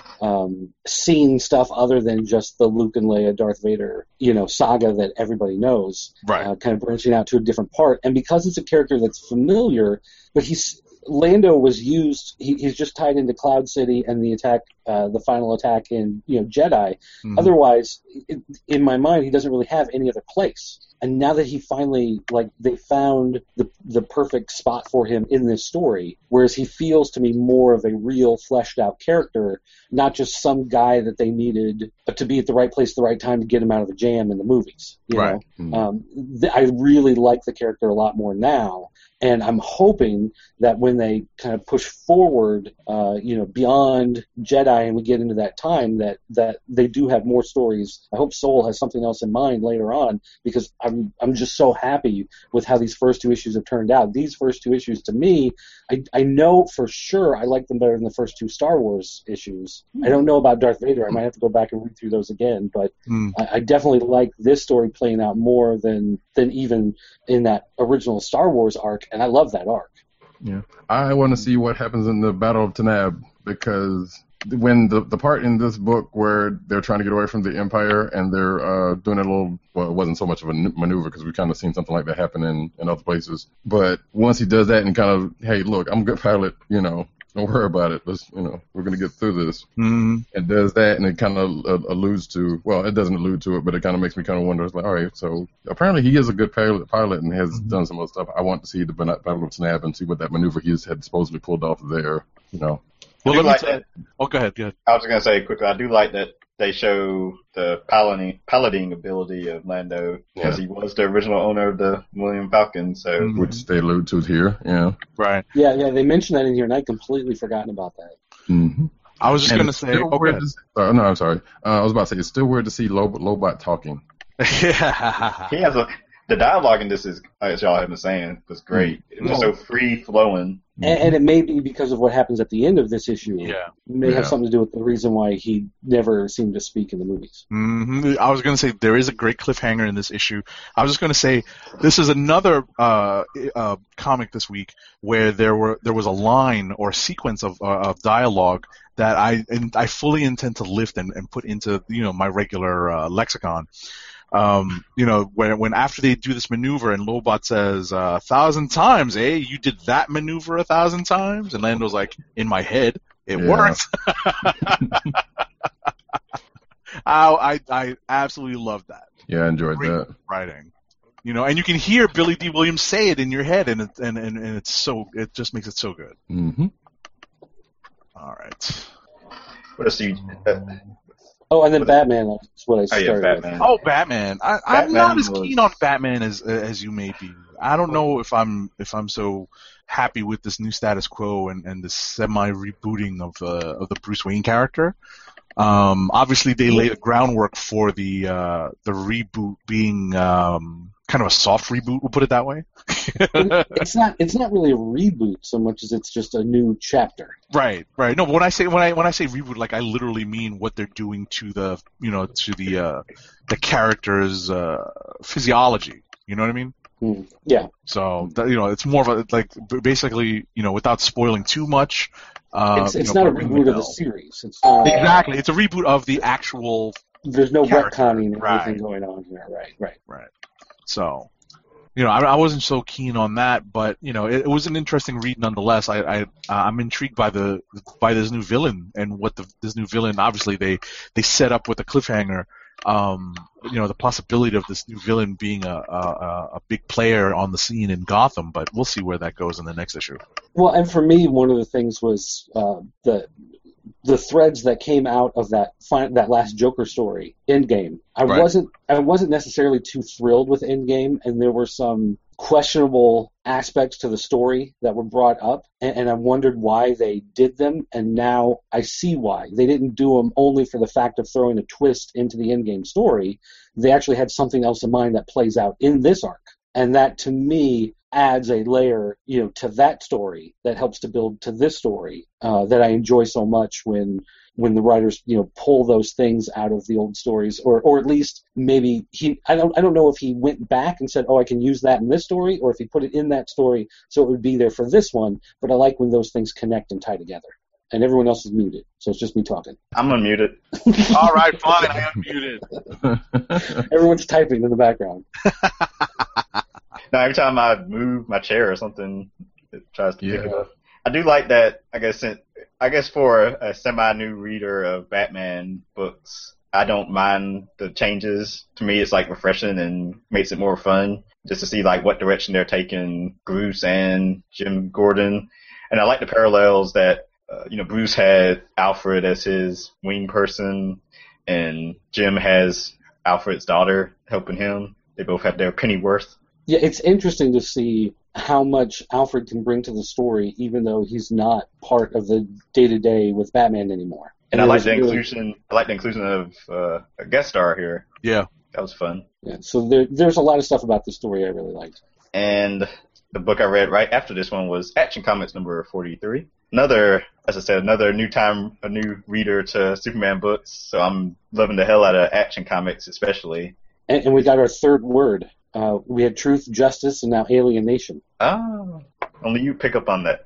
seeing stuff other than just the Luke and Leia, Darth Vader, saga that everybody knows. Right. Kind of branching out to a different part, and because it's a character that's familiar, but Lando was used. He's just tied into Cloud City and the attack, the final attack in Jedi. Mm-hmm. Otherwise, in my mind, he doesn't really have any other place. And now that he finally, they found the perfect spot for him in this story, whereas he feels to me more of a real fleshed out character, not just some guy that they needed to be at the right place at the right time to get him out of a jam in the movies. Right. I really like the character a lot more now. And I'm hoping that when they kind of push forward, beyond Jedi and we get into that time, that they do have more stories. I hope Soul has something else in mind later on, because I'm just so happy with how these first two issues have turned out. These first two issues, to me, I know for sure I like them better than the first two Star Wars issues. I don't know about Darth Vader. I might have to go back and read through those again, but I definitely like this story playing out more than even in that original Star Wars arc. And I love that arc. Yeah, I want to see what happens in the Battle of Tanab, because when the part in this book where they're trying to get away from the Empire and they're doing a little, well, it wasn't so much of a maneuver because we've kind of seen something like that happen in other places. But once he does that and kind of, hey, look, I'm a good pilot, don't worry about it. Let's, we're going to get through this. Mm-hmm. And does that, and it kind of alludes to, well, it doesn't allude to it, but it kind of makes me kind of wonder. It's like, all right, so apparently he is a good pilot and has done some other stuff. I want to see the Battle of Tanab and see what that maneuver he had supposedly pulled off there, Well, let me say, oh, go ahead. I was going to say quickly, I do like that they show the piloting ability of Lando, because he was the original owner of the Millennium Falcon. So, which they allude to here, right. Yeah, they mentioned that in here, and I'd completely forgotten about that. Mm-hmm. I was just going to say, no, I'm sorry. I was about to say, it's still weird to see Lobot talking. Yeah. He has the dialogue in this is, as y'all have been saying, was great. It was so free flowing. And it may be because of what happens at the end of this issue. Yeah. It may have something to do with the reason why he never seemed to speak in the movies. Mm-hmm. I was going to say there is a great cliffhanger in this issue. I was just going to say this is another comic this week where there was a line or a sequence of dialogue that I fully intend to lift and put into my regular lexicon. You know, when after they do this maneuver and Lobot says 1,000 times, you did that maneuver 1,000 times, and Lando's like, in my head, it worked. I absolutely loved that. Yeah, I enjoyed Great that writing. You know, and you can hear Billy D. Williams say it in your head, and it's so, it just makes it so good. Mm-hmm. All right. What else do you? Oh, and then Batman. That's what I started Batman. Oh, Batman. I'm Batman not as was- keen on Batman as you may be. I don't know if I'm so happy with this new status quo and this semi rebooting of the Bruce Wayne character. Obviously, they laid the groundwork for the reboot being kind of a soft reboot. We'll put it that way. It's not really a reboot so much as it's just a new chapter. Right. No, but when I say reboot, like I literally mean what they're doing to the character's physiology. You know what I mean? Yeah. So it's more of a like basically without spoiling too much. It's not a reboot of the series. It's exactly. It's a reboot of the actual. There's no character. retconning or Right. anything going on here. Right. So, I wasn't so keen on that, but it was an interesting read nonetheless. I'm intrigued by this new villain and what this new villain. Obviously, they set up with a cliffhanger. The possibility of this new villain being a big player on the scene in Gotham, but we'll see where that goes in the next issue. Well, and for me, one of the things was the threads that came out of that last Joker story, Endgame. I wasn't necessarily too thrilled with Endgame, and there were some questionable aspects to the story that were brought up, and I wondered why they did them, and now I see why. They didn't do them only for the fact of throwing a twist into the Endgame story. They actually had something else in mind that plays out in this arc, and that, to me, adds a layer, to that story that helps to build to this story that I enjoy so much when the writers, pull those things out of the old stories, or at least maybe I don't know if he went back and said, I can use that in this story, or if he put it in that story so it would be there for this one, but I like when those things connect and tie together. And everyone else is muted, so it's just me talking. I'm unmuted. All right, fine, I unmuted. Everyone's typing in the background. Now, every time I move my chair or something, it tries to pick it up. I do like that. I guess for a semi-new reader of Batman books, I don't mind the changes. To me, it's like refreshing and makes it more fun just to see like what direction they're taking Bruce and Jim Gordon. And I like the parallels that Bruce had Alfred as his wing person, and Jim has Alfred's daughter helping him. They both have their Pennyworth. Yeah, it's interesting to see how much Alfred can bring to the story, even though he's not part of the day-to-day with Batman anymore. And I like the inclusion. I like the inclusion of a guest star here. Yeah, that was fun. Yeah, so there's a lot of stuff about the story I really liked. And the book I read right after this one was Action Comics number 43. Another, as I said, a new reader to Superman books. So I'm loving the hell out of Action Comics, especially. And we got our third word. We had truth, justice, and now alienation. Oh, only you pick up on that.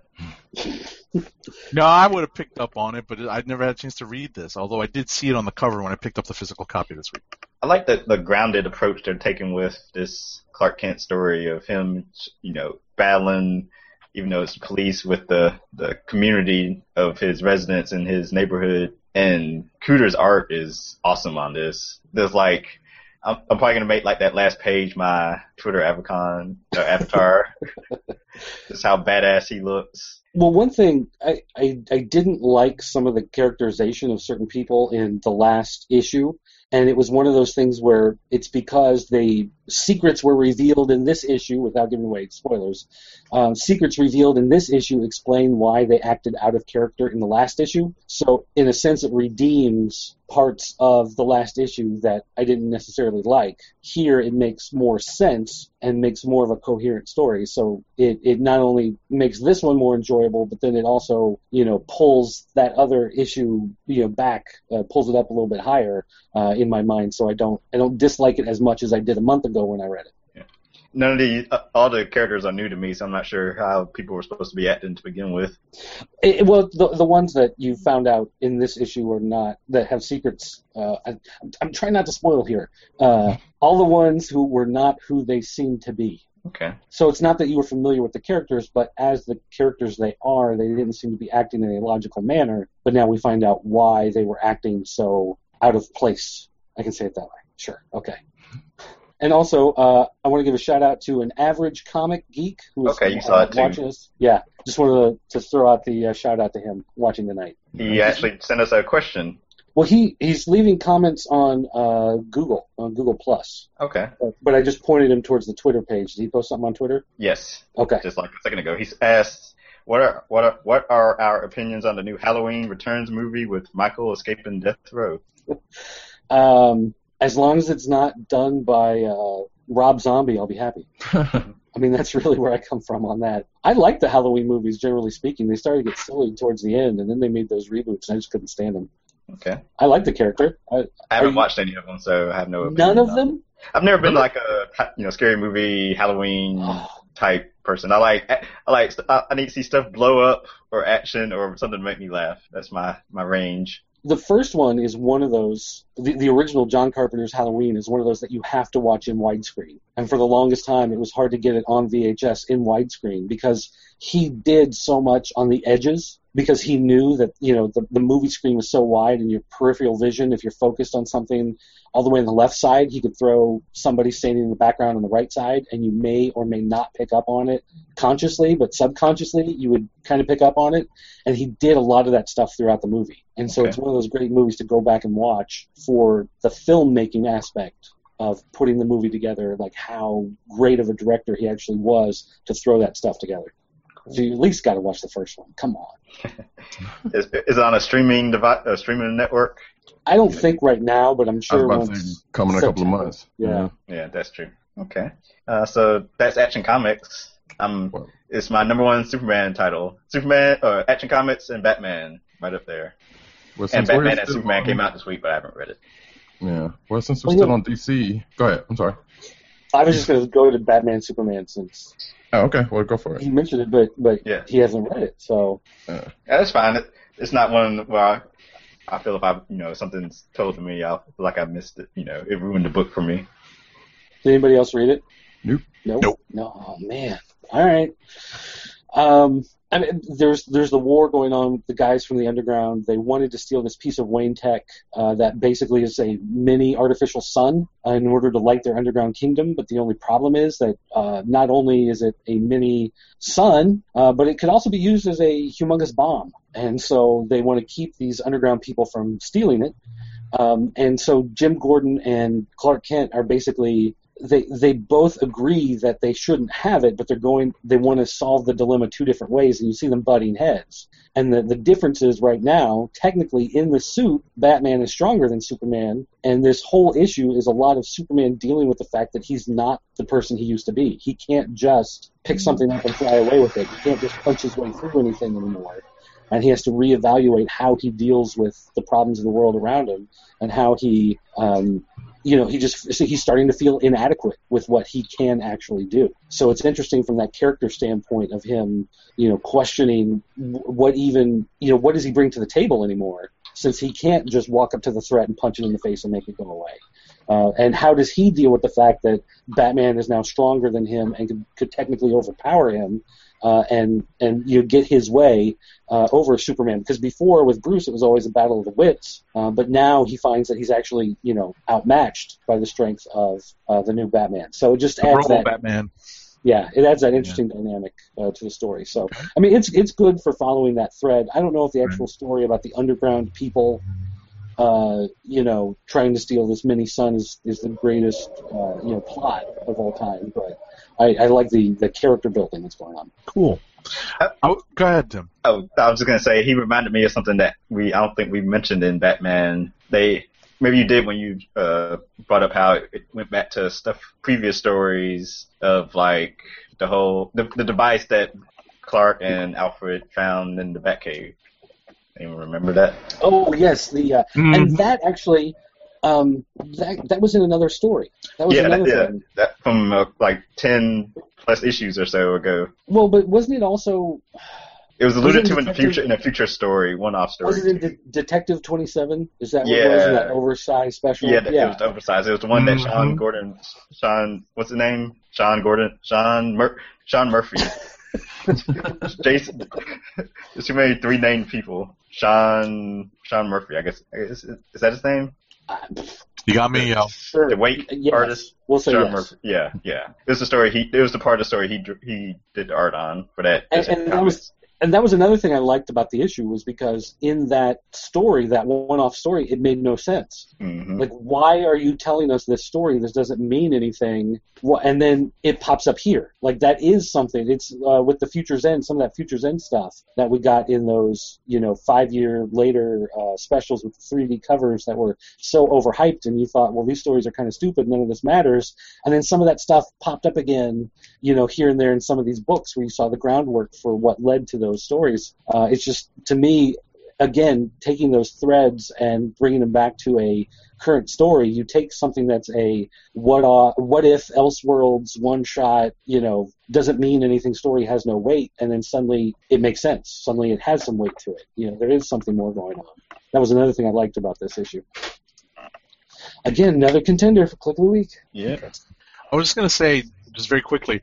No, I would have picked up on it, but I'd never had a chance to read this, although I did see it on the cover when I picked up the physical copy this week. I like the grounded approach they're taking with this Clark Kent story of him, battling, even though it's police, with the community of his residents in his neighborhood. And Cooter's art is awesome on this. There's like, I'm probably gonna make like that last page my Twitter avatar. Just how badass he looks. Well, one thing I didn't like some of the characterization of certain people in the last issue, and it was one of those things where it's because secrets were revealed in this issue, without giving away spoilers. Secrets revealed in this issue explain why they acted out of character in the last issue. So, in a sense, it redeems parts of the last issue that I didn't necessarily like. Here, it makes more sense and makes more of a coherent story. So, it not only makes this one more enjoyable, but then it also, pulls that other issue, back, pulls it up a little bit higher in my mind. So I don't dislike it as much as I did a month ago when I read it. Yeah. none of the all the characters are new to me, so I'm not sure how people were supposed to be acting to begin with. Well, the ones that you found out in this issue are not, that have secrets. I'm trying not to spoil here. All the ones who were not who they seem to be. Okay. So it's not that you were familiar with the characters, but as the characters they are, they didn't seem to be acting in a logical manner. But now we find out why they were acting so out of place. I can say it that way. Sure. Okay. And also, I want to give a shout out to an average comic geek who is you saw it too. watching us. Yeah, just wanted to throw out the shout out to him watching tonight. He actually sent us a question. Well, he's leaving comments on Google Plus. Okay. But I just pointed him towards the Twitter page. Did he post something on Twitter? Yes. Okay. Just like a second ago, he's asked, "What are our opinions on the new Halloween Returns movie with Michael escaping death row?" As long as it's not done by Rob Zombie, I'll be happy. I mean, that's really where I come from on that. I like the Halloween movies, generally speaking. They started to get silly towards the end, and then they made those reboots, and I just couldn't stand them. Okay. I like the character. I haven't watched any of them, so I have no opinion. None of them? I've never been like a scary movie Halloween type person. I need to see stuff blow up or action or something to make me laugh. That's my range. The first one is one of those, the original John Carpenter's Halloween is one of those that you have to watch in widescreen. And for the longest time, it was hard to get it on VHS in widescreen because he did so much on the edges, because he knew that, the movie screen was so wide and your peripheral vision, if you're focused on something all the way on the left side, he could throw somebody standing in the background on the right side, and you may or may not pick up on it consciously, but subconsciously you would kind of pick up on it. And he did a lot of that stuff throughout the movie. And so It's one of those great movies to go back and watch for the filmmaking aspect of putting the movie together, like how great of a director he actually was to throw that stuff together. So you at least got to watch the first one. Come on. Is it on a streaming network? I don't think right now, but I'm sure I was about to say, coming in a couple of months. Yeah. Yeah, that's true. Okay. So that's Action Comics. It's my number one Superman title. Superman, Action Comics, and Batman, right up there. Well, and Batman and Superman came out this week, but I haven't read it. Yeah. Well, since we're still on DC, go ahead. I'm sorry. I was just going to go to Batman Superman since. Oh, okay. Well, go for it. He mentioned it, but he hasn't read it, so. Yeah, that's fine. It's not one where I feel if something's told to me, I feel like I missed it. It ruined the book for me. Did anybody else read it? Nope. No. Oh man. All right. I mean, there's the war going on with the guys from the underground. They wanted to steal this piece of Wayne tech that basically is a mini artificial sun in order to light their underground kingdom. But the only problem is that not only is it a mini sun, but it could also be used as a humongous bomb. And so they want to keep these underground people from stealing it. And so Jim Gordon and Clark Kent are basically... They both agree that they shouldn't have it, but they want to solve the dilemma two different ways, and you see them butting heads. And the difference is right now, technically in the suit, Batman is stronger than Superman, and this whole issue is a lot of Superman dealing with the fact that he's not the person he used to be. He can't just pick something up and fly away with it. He can't just punch his way through anything anymore. And he has to reevaluate how he deals with the problems of the world around him and how he he's starting to feel inadequate with what he can actually do. So it's interesting from that character standpoint of him, questioning what does he bring to the table anymore, since he can't just walk up to the threat and punch it in the face and make it go away. And how does he deal with the fact that Batman is now stronger than him and could technically overpower him, and get his way over Superman? Because before with Bruce it was always a battle of the wits, but now he finds that he's actually outmatched by the strength of the new Batman. So it just adds that Batman. Yeah, it adds that interesting dynamic to the story. So I mean, it's good for following that thread. I don't know if the actual story about the underground people trying to steal this mini sun is the greatest plot of all time, but I like the character building that's going on. Cool. Go ahead, Tim. Oh, I was just gonna say he reminded me of something that I don't think we mentioned in Batman. Maybe you did when you brought up how it went back to previous stories of like the device that Clark and Alfred found in the Batcave. Anyone remember that? Oh yes, and that actually That was in another story. That was another thing. That from like 10 plus issues or so ago. Well, but wasn't it also? It was alluded to in a future story, one-off story. Was it in Detective 27? Is that what it was? That oversized special? Yeah, it was oversized. It was the one that Sean, what's his name? Sean Murphy. Jason. There's too many three named people. Sean Murphy, I guess. Is that his name? You got me. Sure. The weight artist. We'll say Sean yes. Murphy. Yeah. It was the story. It was the part of the story he did the art on for that. And that was another thing I liked about the issue, was because in that story, that one-off story, it made no sense. Mm-hmm. Like, why are you telling us this story? This doesn't mean anything. And then it pops up here. Like, that is something. It's with the Future's End, some of that Future's End stuff that we got in those, 5-year later specials with 3D covers that were so overhyped, and you thought, well, these stories are kind of stupid, none of this matters. And then some of that stuff popped up again, here and there in some of these books where you saw the groundwork for what led to those stories. It's just, to me, again, taking those threads and bringing them back to a current story. You take something that's a what if Elseworlds one shot, doesn't mean anything story, has no weight, and then suddenly it makes sense. Suddenly it has some weight to it. There is something more going on. That was another thing I liked about this issue. Again, another contender for Click of the Week. Yeah. I was just going to say, just very quickly,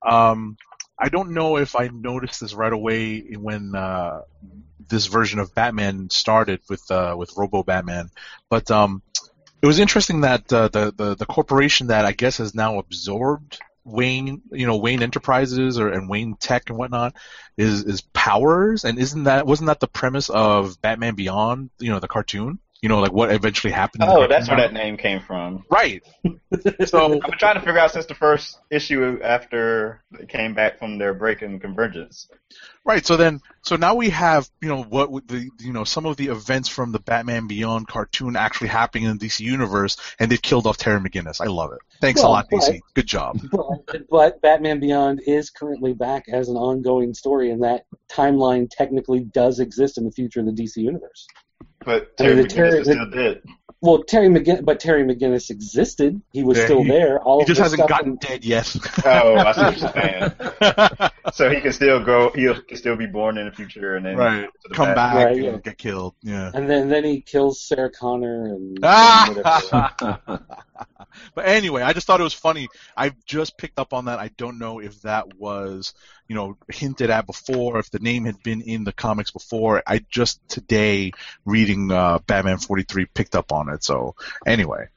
I don't know if I noticed this right away when this version of Batman started with Robo Batman, but it was interesting that the corporation that I guess has now absorbed Wayne Enterprises and Wayne Tech and whatnot is Powers, and wasn't that the premise of Batman Beyond, the cartoon? Like what eventually happened. Oh, that's where that name came from. Right. So I've been trying to figure out since the first issue after they came back from their break in Convergence. Right. So now we have what would some of the events from the Batman Beyond cartoon actually happening in the DC universe, and they've killed off Terry McGinnis. I love it. Thanks a lot, DC. Good job. But Batman Beyond is currently back as an ongoing story, and that timeline technically does exist in the future of the DC universe. But Terry McGinnis is still dead. Well, Terry McGinnis existed. He was still there. He just hasn't gotten dead yet. Oh, I see what you're saying. So he can still go. He can still be born in the future and then come back and get killed. Yeah. And then he kills Sarah Connor and whatever. But anyway, I just thought it was funny. I just picked up on that. I don't know if that was hinted at before, if the name had been in the comics before. I just today reading Batman 43 picked up on it. So anyway,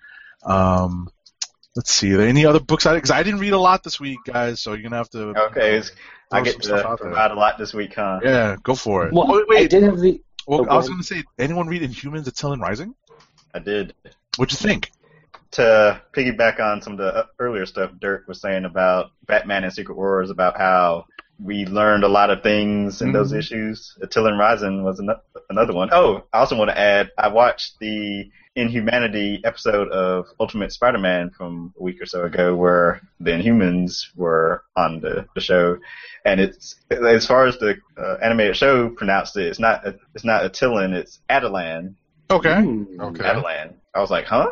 let's see. Are there any other books? Because I didn't read a lot this week, guys. So you're gonna have to. Okay, I get to provide a lot this week, huh? Yeah, go for it. Well, wait. I did have the. Well, I was gonna say, anyone read Inhumans: Attila Rising? I did. What'd you think? To piggyback on some of the earlier stuff Dirk was saying about Batman and Secret Wars, about how we learned a lot of things in those issues. Attila Rising was another one. Oh, I also want to add, I watched the Inhumanity episode of Ultimate Spider-Man from a week or so ago where the Inhumans were on the show. And it's, as far as the animated show pronounced it, it's not Attilan, it's Attilan. Okay. Okay. Attilan. I was like, huh?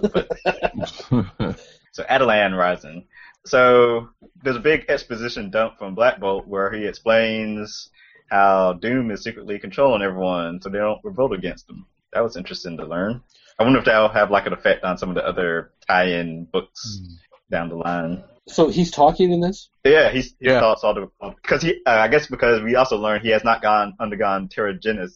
So Attilan Rising. So there's a big exposition dump from Black Bolt where he explains how Doom is secretly controlling everyone so they don't revolt against him. That was interesting to learn. I wonder if that'll have like an effect on some of the other tie-in books down the line. So he's talking in this? Yeah, he thoughts all the because I guess because we also learned he has not undergone Terrigenesis.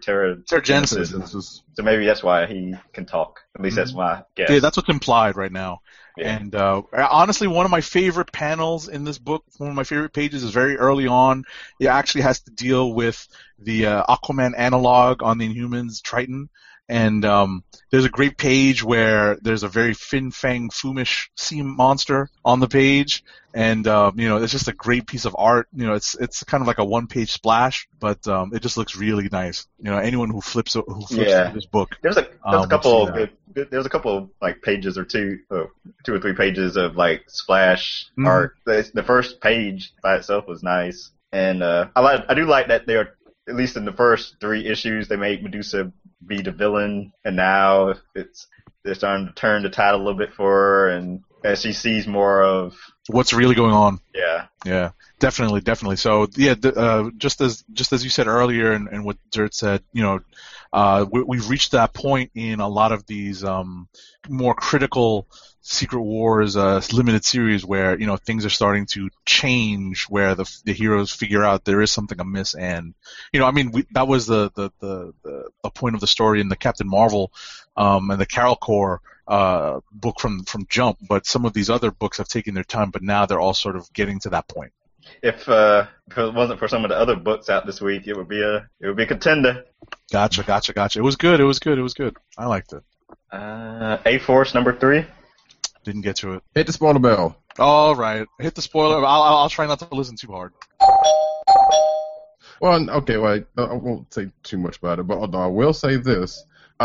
So maybe that's why he can talk. At least that's my guess. Yeah, that's what's implied right now. Yeah. And honestly, one of my favorite panels in this book, one of my favorite pages, is very early on. It actually has to deal with the Aquaman analog on the Inhumans, Triton. And there's a great page where there's a very fin-fang Fumish sea monster on the page, and it's just a great piece of art. It's kind of like a one-page splash, but it just looks really nice. Anyone who flips through this book. There's a couple of like pages or two or three pages of like splash art. The first page by itself was nice, and I do like that they are. At least in the first 3 issues, they made Medusa be the villain, and now it's they're starting to turn the tide a little bit for her, and as she sees more of what's really going on. Yeah. Definitely. So yeah, just as you said earlier, and what Dirt said, we've reached that point in a lot of these more critical Secret Wars limited series where things are starting to change, where the heroes figure out there is something amiss, and that was the point of the story in the Captain Marvel and the Carol Corps book from Jump. But some of these other books have taken their time, but now they're all sort of getting to that point. If it wasn't for some of the other books out this week, it would be a contender. Gotcha. It was good. I liked it. A-Force number 3. Didn't get to it. Hit the spoiler bell. All right, hit the spoiler. I'll try not to listen too hard. Well, okay, I won't say too much about it, but I will say this: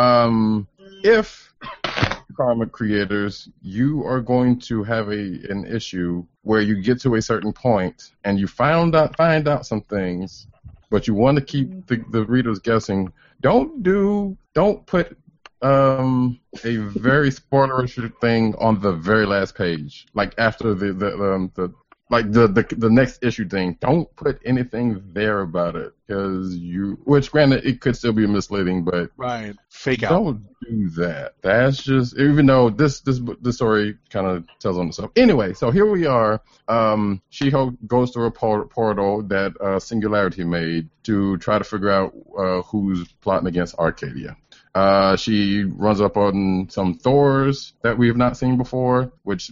if comic creators, you are going to have an issue where you get to a certain point and you find out some things, but you want to keep the readers guessing. Don't put a very spoilerish thing on the very last page, like after the next issue thing. Don't put anything there about it, which granted it could still be misleading, but right, fake out. Don't do that. That's just, even though this story kind of tells on itself. Anyway, so here we are. She-Hulk goes through a portal that Singularity made to try to figure out who's plotting against Arcadia. She runs up on some Thors that we have not seen before, which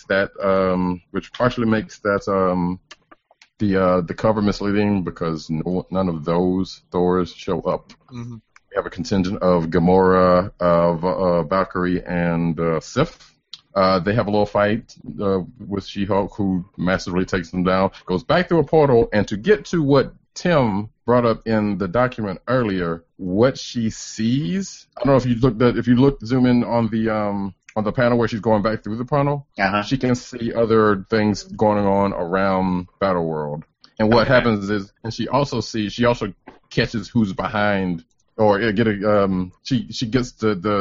partially makes that the cover misleading, because none of those Thors show up. Mm-hmm. We have a contingent of Gamora, of Valkyrie, and Sif. They have a little fight with She-Hulk, who massively takes them down, goes back through a portal, and to get to what Tim brought up in the document earlier, what she sees. I don't know if you zoom in on the panel where she's going back through the panel. She can see other things going on around Battleworld. And what happens is, and she also catches who's behind, or she gets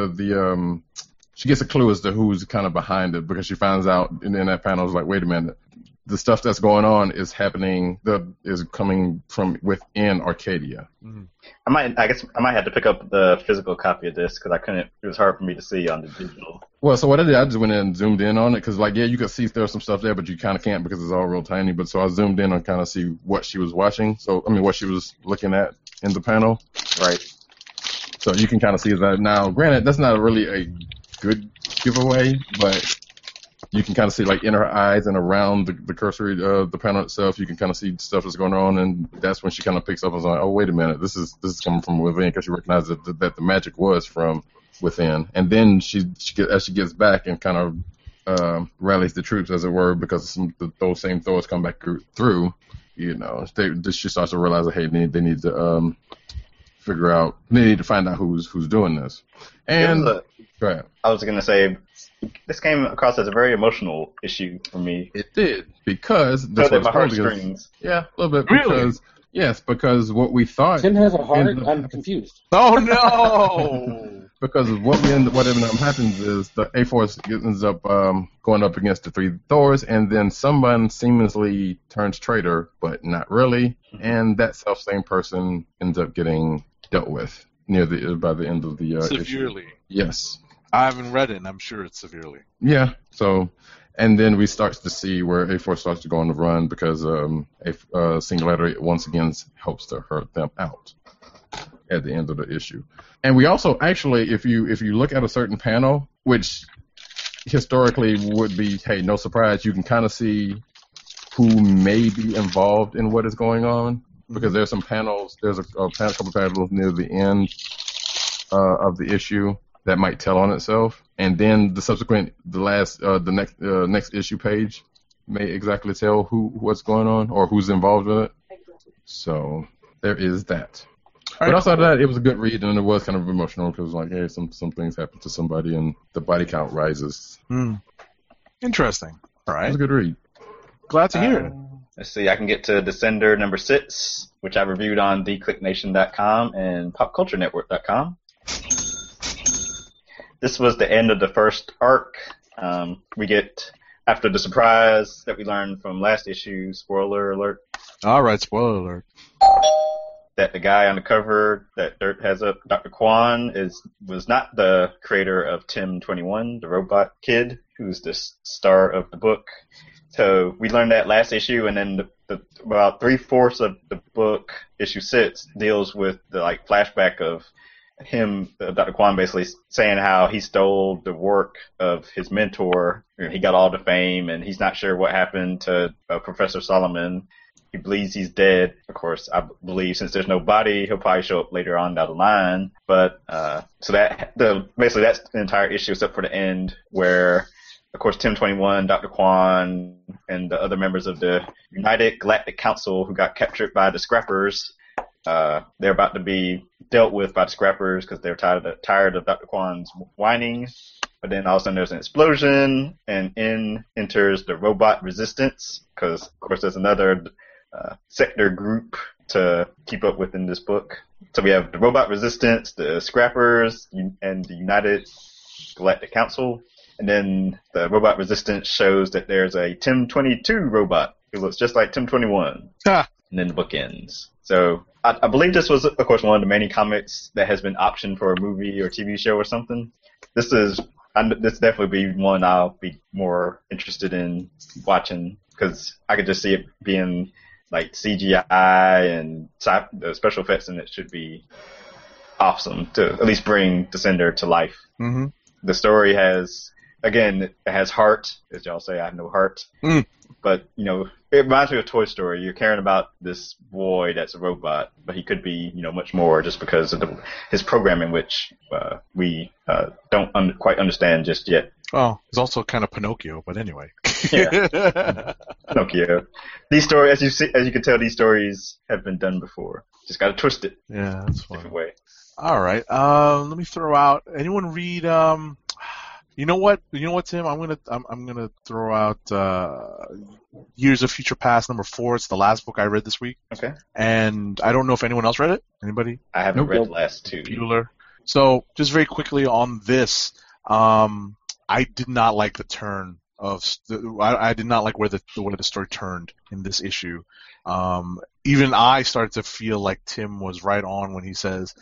she gets a clue as to who's kind of behind it, because she finds out in that panel, is like, wait a minute. The stuff that's going on is coming from within Arcadia. Mm-hmm. I might have to pick up the physical copy of this, because I couldn't. It was hard for me to see on the digital. Well, so what I did, I just went in and zoomed in on it, because you could see there's some stuff there, but you kind of can't because it's all real tiny. But so I zoomed in and kind of see what she was watching. So what she was looking at in the panel. Right. So you can kind of see that. Now, granted, that's not really a good giveaway, but you can kind of see, like, in her eyes and around the cursory, the panel itself, you can kind of see stuff that's going on, and that's when she kind of picks up and is like, oh, wait a minute, this is coming from within, because she recognizes that the magic was from within. And then as she gets back and kind of rallies the troops, as it were, because those same Thors come back through, she starts to realize that, hey, they need to figure out, they need to find out who's doing this. And go ahead. I was going to say, this came across as a very emotional issue for me. It did, because my heartstrings. Yeah, a little bit. Really? Because what we thought. Tim has a heart. I'm confused. Oh no! Because what ended up happens is the A-Force ends up going up against the 3 Thors, and then someone seamlessly turns traitor, but not really, and that self-same person ends up getting dealt with by the end of the severely. Issue. Yes. I haven't read it, and I'm sure it's severely. Yeah, so, and then we start to see where A-Force starts to go on the run, because Singularity once again helps to hurt them out at the end of the issue. And we also, actually, if you look at a certain panel, which historically would be, hey, no surprise, you can kind of see who may be involved in what is going on, because there's some panels, there's a couple panels near the end of the issue that might tell on itself, and then the next issue page may exactly tell what's going on or who's involved in it. So there is that. But outside of that, it was a good read, and it was kind of emotional, because like, hey, some things happen to somebody, and the body count rises. Interesting. All right. It was a good read. Glad to hear it. Let's see, I can get to Descender number 6, which I reviewed on TheClickNation.com and PopCultureNetwork.com. this was the end of the first arc. We get, after the surprise that we learned from last issue, spoiler alert. All right, spoiler alert. That the guy on the cover that Dirt has up, Dr. Kwan, was not the creator of Tim 21, the robot kid, who's the star of the book. So we learned that last issue, and then about 3/4 of the book, issue 6, deals with the flashback of him, Dr. Kwan, basically saying how he stole the work of his mentor. He got all the fame, and he's not sure what happened to Professor Solomon. He believes he's dead. Of course, I believe since there's no body, he'll probably show up later on down the line. But basically that's the entire issue except for the end, where, of course, Tim 21, Dr. Kwan, and the other members of the United Galactic Council who got captured by the Scrappers, they're about to be dealt with by the Scrappers because they're tired of Dr. Kwan's whining. But then all of a sudden there's an explosion, and in enters the Robot Resistance, because, of course, there's another sector group to keep up with in this book. So we have the Robot Resistance, the Scrappers, and the United Galactic Council. And then the Robot Resistance shows that there's a Tim 22 robot who looks just like Tim 21. Ah. And then the book ends. So I believe this was, of course, one of the many comics that has been optioned for a movie or TV show or something. This definitely be one I'll be more interested in watching, because I could just see it being like CGI and the special effects in it should be awesome to at least bring Descender to life. Mm-hmm. The story has, again, it has heart. As y'all say, I have no heart. But, it reminds me of Toy Story. You're caring about this boy that's a robot, but he could be, much more just because of his programming, which we don't quite understand just yet. Well, it's also kind of Pinocchio, but anyway. Yeah. Pinocchio. These stories, as you can tell, these stories have been done before. Just got to twist it. Yeah, that's fine. Different way. All right. Let me throw out. Anyone read? You know what, Tim? I'm gonna throw out Years of Future Past #4. It's the last book I read this week. Okay. And I don't know if anyone else read it. Anybody? I haven't read the last two. Bueller. So just very quickly on this, I did not like the turn of. I did not like where the story turned in this issue. Even I started to feel like Tim was right on when he says,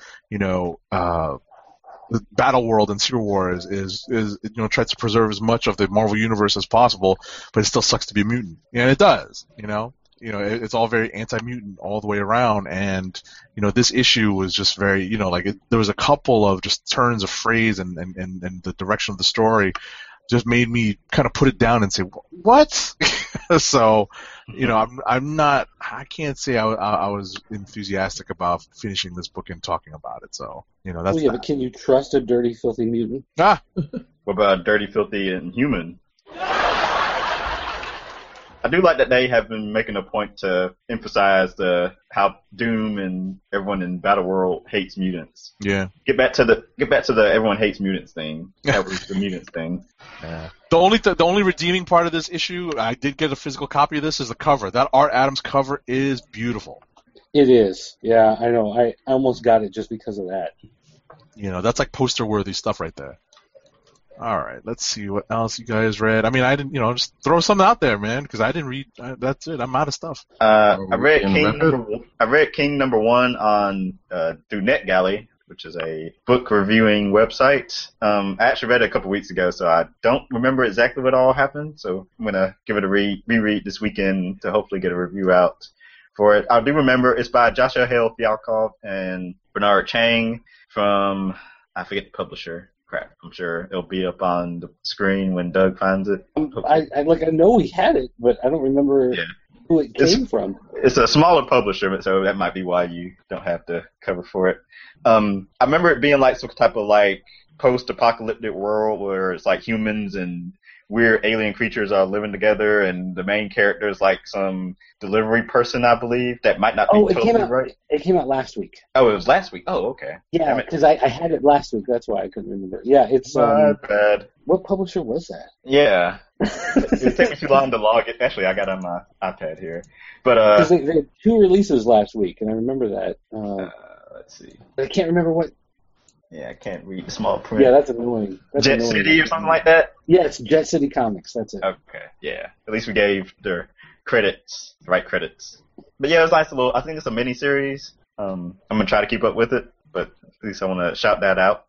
the Battle World and Secret War is tries to preserve as much of the Marvel Universe as possible, but it still sucks to be a mutant. And it does, it's all very anti-mutant all the way around. And, this issue was just very, there was a couple of just turns of phrase and the direction of the story just made me kind of put it down and say, what? So, I can't say I was enthusiastic about finishing this book and talking about it. So, that's. But can you trust a dirty, filthy mutant? What about dirty, filthy, and human? I do like that they have been making a point to emphasize how Doom and everyone in Battle World hates mutants. Yeah. Get back to the everyone hates mutants thing. That was the mutants thing. Yeah. The only redeeming part of this issue, I did get a physical copy of this, is the cover. That Art Adams cover is beautiful. It is. Yeah, I know. I almost got it just because of that. That's like poster-worthy stuff right there. All right, let's see what else you guys read. I mean, I didn't, just throw something out there, man, because I didn't read. That's it. I'm out of stuff. I read King #1 on through NetGalley, which is a book reviewing website. I actually read it a couple weeks ago, so I don't remember exactly what all happened. So I'm gonna give it a reread this weekend to hopefully get a review out for it. I do remember it's by Joshua Hale Fialkov and Bernard Chang from, I forget the publisher. Crap, I'm sure it'll be up on the screen when Doug finds it. I know he had it, but I don't remember who it came from. It's a smaller publisher, so that might be why you don't have the cover for it. I remember it being like some type of like post-apocalyptic world where it's like humans and weird alien creatures are living together, and the main character is like some delivery person, I believe. That might not be totally right. It came out last week. Oh, it was last week? Oh, okay. Yeah, because I had it last week. That's why I couldn't remember. Yeah, it's... bad. What publisher was that? Yeah. It took me too long to log it. Actually, I got it on my iPad here. But because they had 2 releases last week, and I remember that. Let's see. But I can't remember what Yeah, I can't read the small print. Yeah, that's annoying. That's Jet annoying. City or something like that? Yeah, it's Jet City Comics. That's it. Okay, yeah. At least we gave the credits, the right credits. But yeah, it was nice. I think it's a mini-series. I'm going to try to keep up with it, but at least I want to shout that out.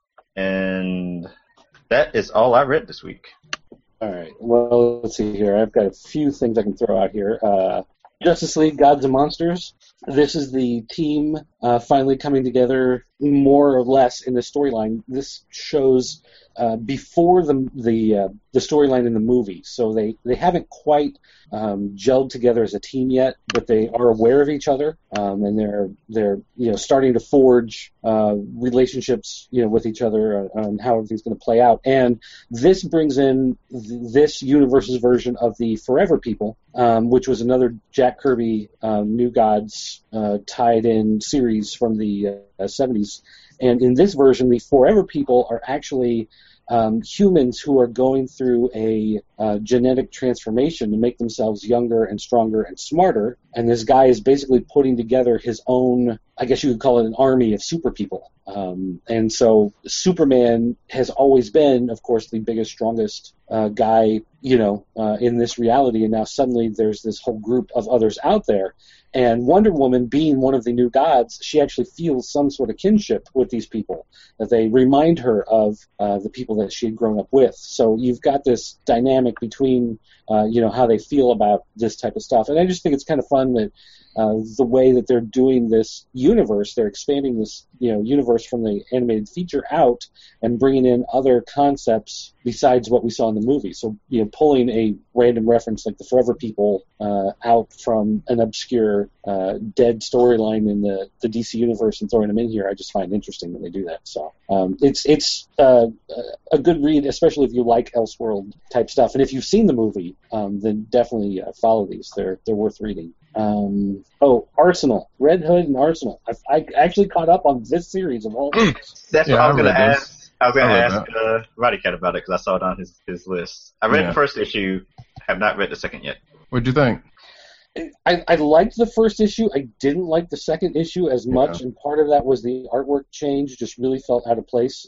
And that is all I read this week. All right. Well, let's see here. I've got a few things I can throw out here. Justice League Gods and Monsters. This is the team finally coming together more or less in the storyline. This shows before the storyline in the movie, so they haven't quite gelled together as a team yet, but they are aware of each other, and they're starting to forge relationships with each other on how everything's going to play out. And this brings in this universe's version of the Forever People, which was another Jack Kirby New Gods tied-in series from the 70s. And in this version, the Forever People are actually humans who are going through a genetic transformation to make themselves younger and stronger and smarter. And this guy is basically putting together his own, I guess you could call it an army of super people. And so Superman has always been, of course, the biggest, strongest guy, in this reality. And now suddenly there's this whole group of others out there. And Wonder Woman, being one of the new gods, she actually feels some sort of kinship with these people, that they remind her of the people that she had grown up with. So you've got this dynamic between, how they feel about this type of stuff. And I just think it's kind of fun that the way that they're doing this universe, they're expanding this, universe from the animated feature out and bringing in other concepts besides what we saw in the movie. So, pulling a random reference like the Forever People out from an obscure dead storyline in the DC universe and throwing them in here, I just find interesting when they do that. So it's a good read, especially if you like Elseworld type stuff. And if you've seen the movie, then definitely follow these. They're worth reading. Arsenal, Red Hood and Arsenal. I actually caught up on this series of all. That's what I was going to ask. I was going to ask Roddy Cat about it because I saw it on his list. I read the first issue, have not read the second yet. What'd you think? I liked the first issue. I didn't like the second issue as much, and part of that was the artwork change just really felt out of place.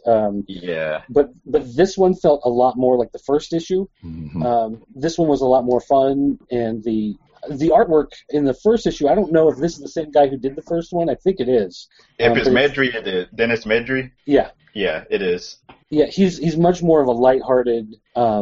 But this one felt a lot more like the first issue. Mm-hmm. This one was a lot more fun, and the artwork in the first issue, I don't know if this is the same guy who did the first one. I think it is. If it's Medry, it is. Dennis Medry? Yeah. Yeah, it is. Yeah, he's much more of a lighthearted,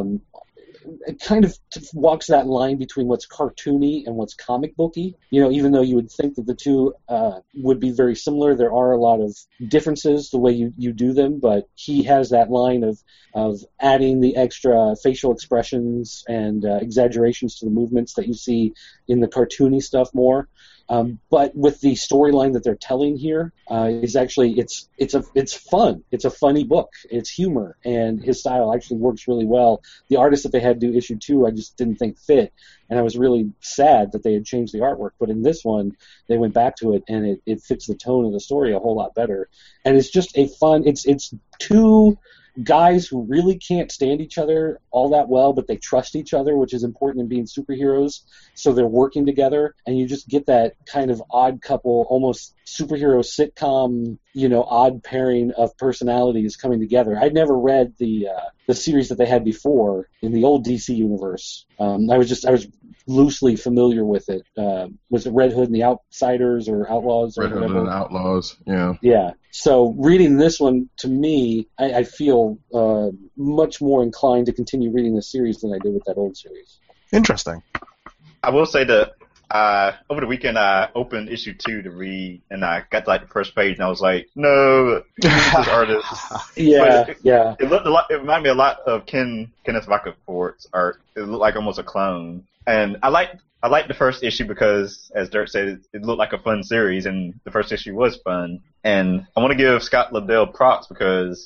it kind of walks that line between what's cartoony and what's comic booky. Even though you would think that the two would be very similar, there are a lot of differences the way you do them, but he has that line of adding the extra facial expressions and exaggerations to the movements that you see in the cartoony stuff more. But with the storyline that they're telling here, is actually it's fun. It's a funny book. It's humor, and his style actually works really well. The artist that they had do issue 2, I just didn't think fit, and I was really sad that they had changed the artwork. But in this one, they went back to it, and it fits the tone of the story a whole lot better. And it's just a fun. It's two guys who really can't stand each other all that well, but they trust each other, which is important in being superheroes. So they're working together, and you just get that kind of odd couple, almost superhero sitcom, odd pairing of personalities coming together. I'd never read the series that they had before in the old DC universe. I was loosely familiar with it. Was it Red Hood and the Outsiders or Outlaws? Or Red Hood and Outlaws, yeah. Yeah. So reading this one, to me, I feel much more inclined to continue reading this series than I did with that old series. Interesting. I will say that over the weekend I opened issue 2 to read, and I got to the first page, and I was like, no, this artist. Yeah. It looked a lot. It reminded me a lot of Kenneth Vacafort's art. It looked like almost a clone, and I liked the first issue because, as Dirk said, it looked like a fun series, and the first issue was fun. And I want to give Scott Lobdell props because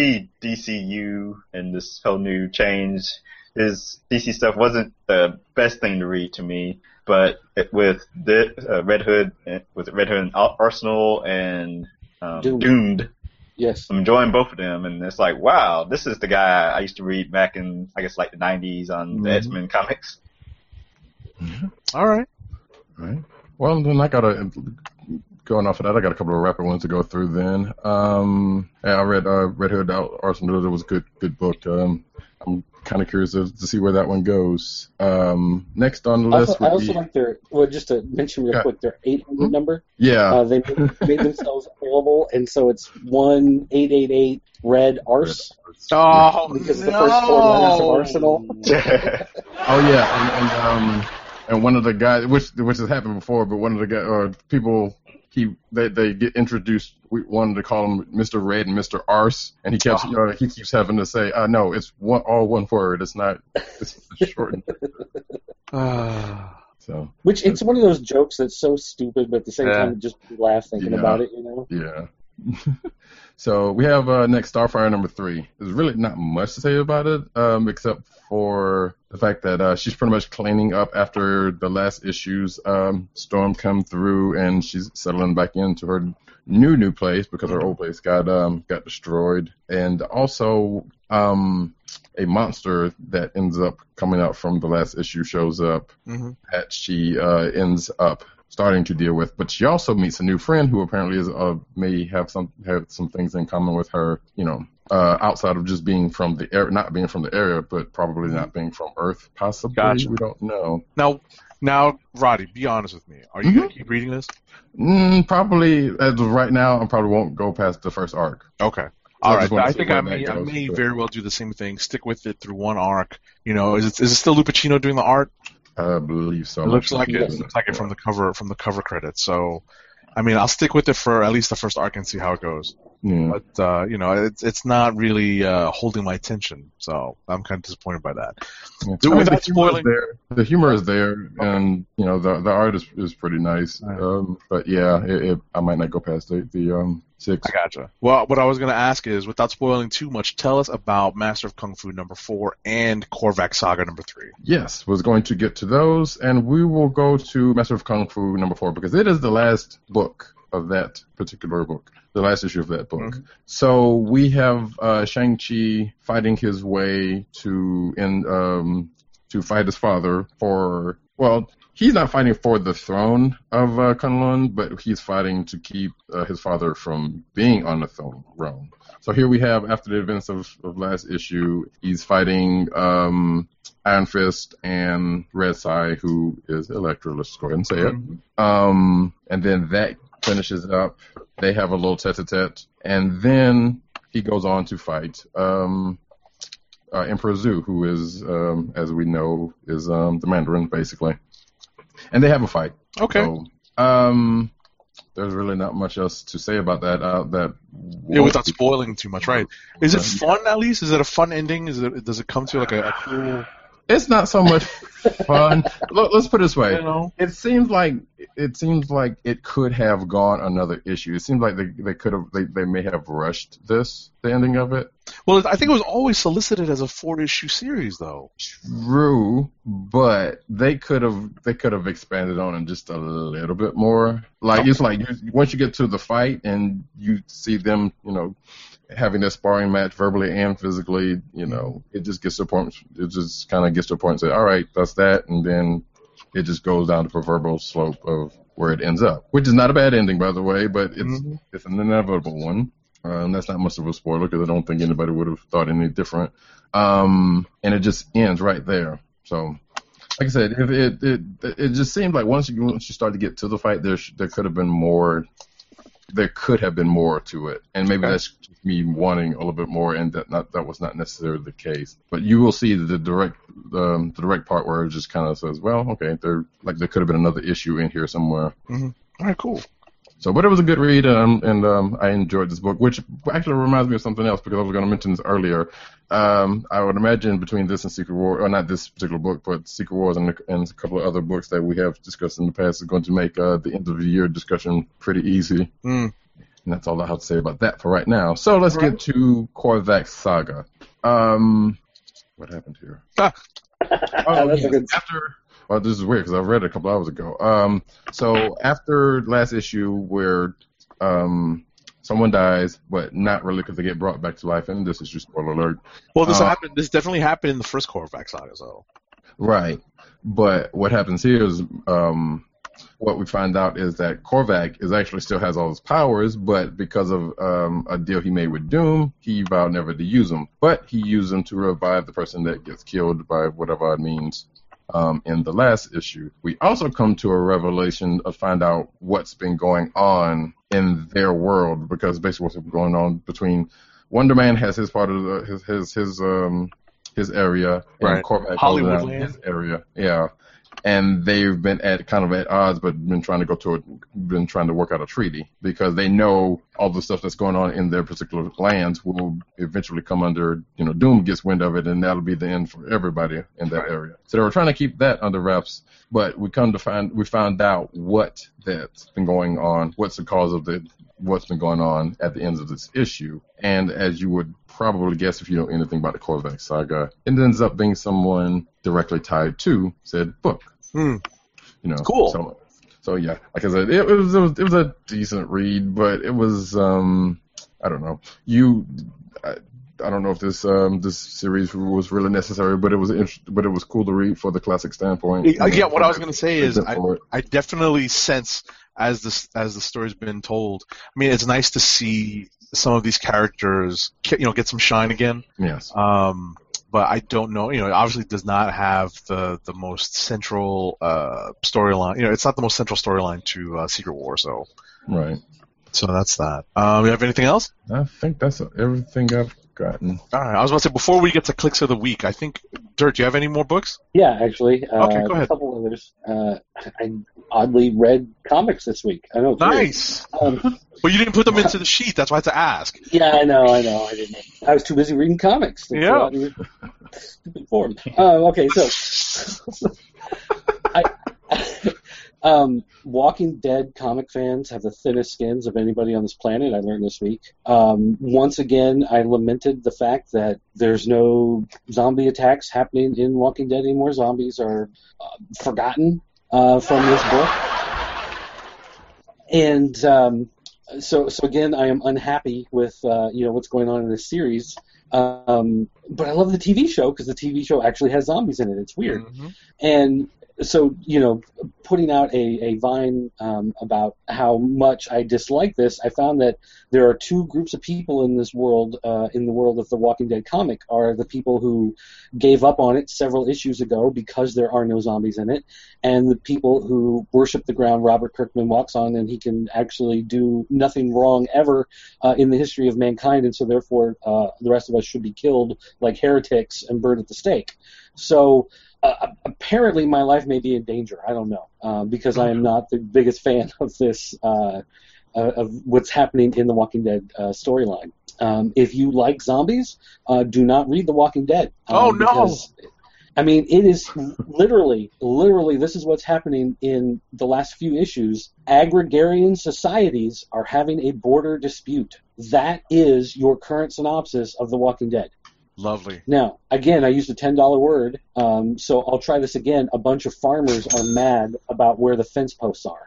pre-DCU and this whole new change, his DC stuff wasn't the best thing to read to me. But with Red Hood and Arsenal and Doomed, yes, I'm enjoying both of them, and it's like, wow, this is the guy I used to read back in, I guess, like the 90s on the X-Men comics. Mm-hmm. All right. Well, then I gotta going off of that, I got a couple of rapid ones to go through then. I read Red Hood Arsenal. It was a good book. I'm kind of curious to see where that one goes. Next on the list I also like their, just to mention real quick, their 800 number. Yeah. They made themselves available, and so it's 1888 Red Arse. Oh, because it's the first 4 letters of Arsenal. Oh yeah, and one of the guys, which has happened before, but one of the guys or people. They get introduced. We wanted to call him Mr. Red and Mr. Arse, and he keeps having to say, no, it's all one word. It's not. It's shortened. So. Which it's one of those jokes that's so stupid, but at the same time, just laugh thinking about it. Yeah. So we have next Starfire number 3. There's really not much to say about it, except for the fact that she's pretty much cleaning up after the last issue's storm come through, and she's settling back into her new place because her old place got destroyed, and also a monster that ends up coming out from the last issue shows up that she ends up starting to deal with, but she also meets a new friend who apparently is may have some things in common with her, outside of just being from the area, not being from the area, but probably not being from Earth, possibly. Gotcha. We don't know. Now, Roddy, be honest with me. Are you going to keep reading this? Probably, as of right now, I probably won't go past the first arc. Okay. All right. I think I may very well do the same thing. Stick with it through one arc. Is it still Lupacino doing the art? I believe so. It looks like it from the cover credits. So, I'll stick with it for at least the first arc and see how it goes. Yeah. But it's not really holding my attention. So I'm kind of disappointed by that. Yeah. Without spoiling, the humor is there, and the art is pretty nice. But yeah, I might not go past the 6. I gotcha. Well, what I was going to ask is, without spoiling too much, tell us about Master of Kung Fu number 4 and Korvac Saga number 3. Yes, was going to get to those, and we will go to Master of Kung Fu number 4 because it is the last book of that particular book, the last issue of that book. So we have Shang-Chi fighting his way to fight his father for, he's not fighting for the throne of Kunlun, but he's fighting to keep his father from being on the throne. So here we have, after the events of last issue, he's fighting Iron Fist and Red Sai, who is Elektra. Let's go ahead and say it. And then that finishes up. They have a little tete-a-tete, and then he goes on to fight Emperor Zhu, who is, as we know, is the Mandarin, basically. And they have a fight. Okay. So, there's really not much else to say about that. Without spoiling too much, right? Is it fun at least? Is it a fun ending? Does it come to like a cool? It's not so much fun. Let's put it this way. It seems like it could have gone another issue. It seems like they may have rushed the ending of it. Well, I think it was always solicited as a 4-issue series, though. True, but they could have expanded on it just a little bit more. It's like once you get to the fight and you see them, having that sparring match verbally and physically, it just gets to a point. It just kind of gets to a point and say, all right, that's that, and then it just goes down the proverbial slope of where it ends up, which is not a bad ending, by the way, but it's an inevitable one. And that's not much of a spoiler because I don't think anybody would have thought any different. And it just ends right there. So, like I said, it just seemed like once you start to get to the fight, there could have been more. There could have been more to it, and maybe that's just me wanting a little bit more, and that was not necessarily the case. But you will see the direct part where it just kind of says, well, okay, there could have been another issue in here somewhere. All right, cool. So, but it was a good read, and I enjoyed this book, which actually reminds me of something else because I was going to mention this earlier. I would imagine between this and Secret War, or not this particular book, but Secret Wars and a couple of other books that we have discussed in the past is going to make the end of the year discussion pretty easy. And that's all I have to say about that for right now. So let's get to Korvac Saga. What happened here? Well, this is weird because I read it a couple hours ago. So after last issue where someone dies, but not really because they get brought back to life, and this is just spoiler alert. Well, this definitely happened in the first Korvac Saga, so. Right. But what happens here is what we find out is that Korvac actually still has all his powers, but because of a deal he made with Doom, he vowed never to use them. But he used them to revive the person that gets killed by whatever it means in the last issue. We also come to a revelation of find out what's been going on in their world, because basically what's going on between Wonder Man has his part of his area, and Korvac Hollywood his area. Yeah. And they've been at odds, but been trying to work out a treaty, because they know all the stuff that's going on in their particular lands will eventually come under, Doom gets wind of it, and that'll be the end for everybody in that area. So they were trying to keep that under wraps, but we found out what that's been going on, what's the cause of what's been going on at the end of this issue. And as you would probably guess if you know anything about the Korvac saga, it ends up being someone directly tied to said book. Cool. So yeah, like I said, it was a decent read, but it was I don't know. I don't know if this series was really necessary, but it was cool to read for the classic standpoint. Yeah, what I was going to say is I definitely sense as the story's been told. I mean, it's nice to see some of these characters, get some shine again. Yes. But I don't know. Obviously, it does not have the most central storyline. It's not the most central storyline to Secret War. So. Right. So that's that. You have anything else? I think that's everything I've gotten. All right. I was about to say, before we get to Clicks of the Week, I think, Dirt, do you have any more books? Yeah, actually. Okay, go ahead. A couple others. I oddly read comics this week. I know. Nice. But you didn't put them into the sheet. That's why I had to ask. Yeah, I know. I didn't. I was too busy reading comics. Yeah. Stupid form. Okay, so Walking Dead comic fans have the thinnest skins of anybody on this planet, I learned this week. Once again, I lamented the fact that there's no zombie attacks happening in Walking Dead anymore. Zombies are forgotten from this book. And so again, I am unhappy with what's going on in this series. But I love the TV show because the TV show actually has zombies in it. It's weird. Mm-hmm. And so, putting out a Vine about how much I dislike this, I found that there are two groups of people in this world, in the world of the Walking Dead comic, are the people who gave up on it several issues ago because there are no zombies in it, and the people who worship the ground Robert Kirkman walks on, and he can actually do nothing wrong ever in the history of mankind, and so therefore the rest of us should be killed like heretics and burned at the stake. So apparently my life may be in danger. I don't know, because I am not the biggest fan of this, of what's happening in the Walking Dead storyline. If you like zombies, do not read The Walking Dead. Oh, no! Because, I mean, it is literally, this is what's happening in the last few issues. Agrarian societies are having a border dispute. That is your current synopsis of The Walking Dead. Lovely. Now, again, I used a $10 word, so I'll try this again. A bunch of farmers are mad about where the fence posts are.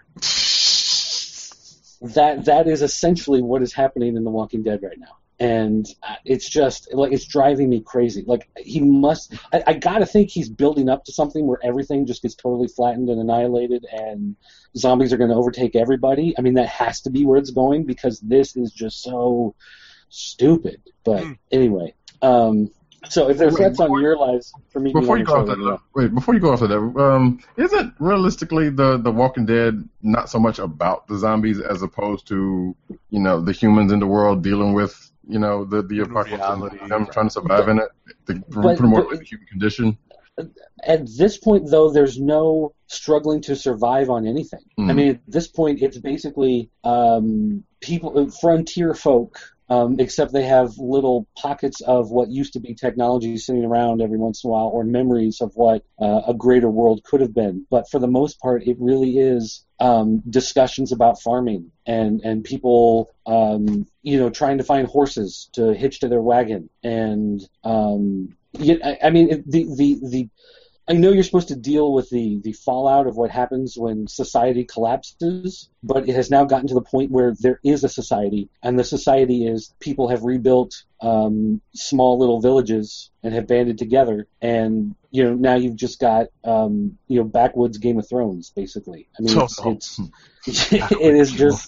That is essentially what is happening in The Walking Dead right now. And it's just, it's driving me crazy. Like, he must, I gotta think he's building up to something where everything just gets totally flattened and annihilated and zombies are going to overtake everybody. I mean, that has to be where it's going because this is just so stupid. But anyway. So if there's threats on your lives for me, before you go off that, isn't realistically the Walking Dead not so much about the zombies as opposed to the humans in the world dealing with the apocalypse and them trying to survive in it, the human condition? At this point, though, there's no struggling to survive on anything. I mean, at this point, it's basically people, frontier folk. Except they have little pockets of what used to be technology sitting around every once in a while, or memories of what a greater world could have been. But for the most part, it really is discussions about farming and people, trying to find horses to hitch to their wagon. And I mean, the I know you're supposed to deal with the fallout of what happens when society collapses, but it has now gotten to the point where there is a society, and the society is people have rebuilt small little villages and have banded together, and now you've just got backwoods Game of Thrones, basically. I mean, it is just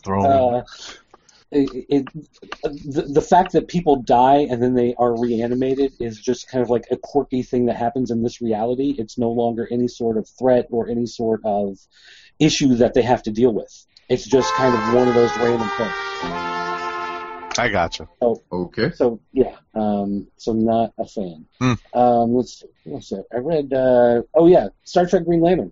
the fact that people die and then they are reanimated is just kind of like a quirky thing that happens in this reality. It's no longer any sort of threat or any sort of issue that they have to deal with. It's just kind of one of those random things. I gotcha. Oh, Okay. So yeah, so not a fan. Let's see. What's that? I read. Star Trek Green Lantern.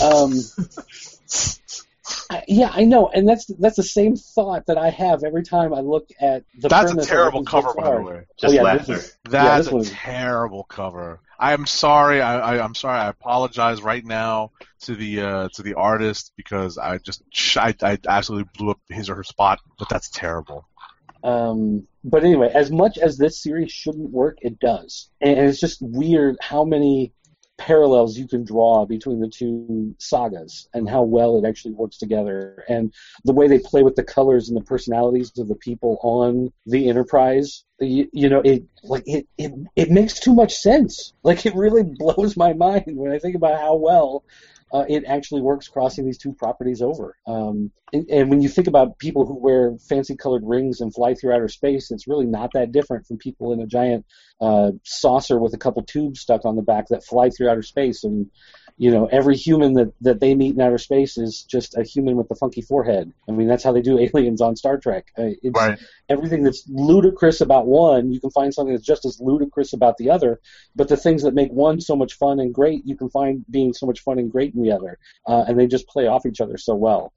Yeah, I know, and that's the same thought that I have every time I look at the. That's a terrible cover, by the way. That's a terrible cover. I'm sorry. I'm sorry. I apologize right now to the artist because I absolutely blew up his or her spot. But that's terrible. But anyway, as much as this series shouldn't work, it does, and it's just weird how many parallels you can draw between the two sagas and how well it actually works together, and the way they play with the colors and the personalities of the people on the Enterprise. It makes too much sense. Like, it really blows my mind when I think about how well it actually works crossing these two properties over. And when you think about people who wear fancy colored rings and fly through outer space, it's really not that different from people in a giant saucer with a couple tubes stuck on the back that fly through outer space. And every human that they meet in outer space is just a human with a funky forehead. I mean, that's how they do aliens on Star Trek. It's right. Everything that's ludicrous about one, you can find something that's just as ludicrous about the other. But the things that make one so much fun and great, you can find being so much fun and great in the other. And they just play off each other so well.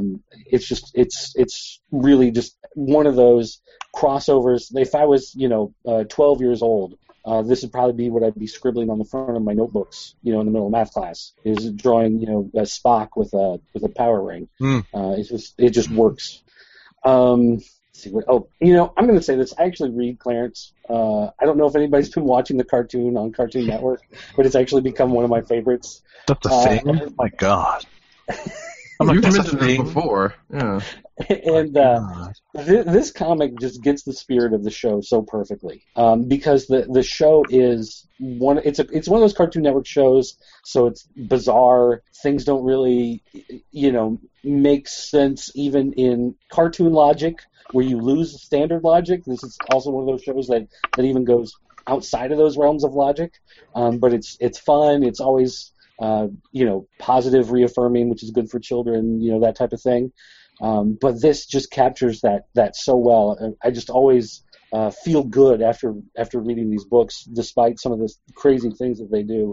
It's really just one of those crossovers. If I was 12 years old, this would probably be what I'd be scribbling on the front of my notebooks, in the middle of math class, is drawing, a Spock with a power ring. It just works. Let's see what. I'm going to say this. I actually read Clarence. I don't know if anybody's been watching the cartoon on Cartoon Network, but it's actually become one of my favorites. That's a thing. Oh my God. You've mentioned it before, yeah. And this comic just gets the spirit of the show so perfectly, because the show is it's one of those Cartoon Network shows, so it's bizarre. Things don't really, make sense even in cartoon logic, where you lose the standard logic. This is also one of those shows that even goes outside of those realms of logic, but it's fun. It's always positive, reaffirming, which is good for children, that type of thing. But this just captures that so well. I just always feel good after reading these books, despite some of the crazy things that they do.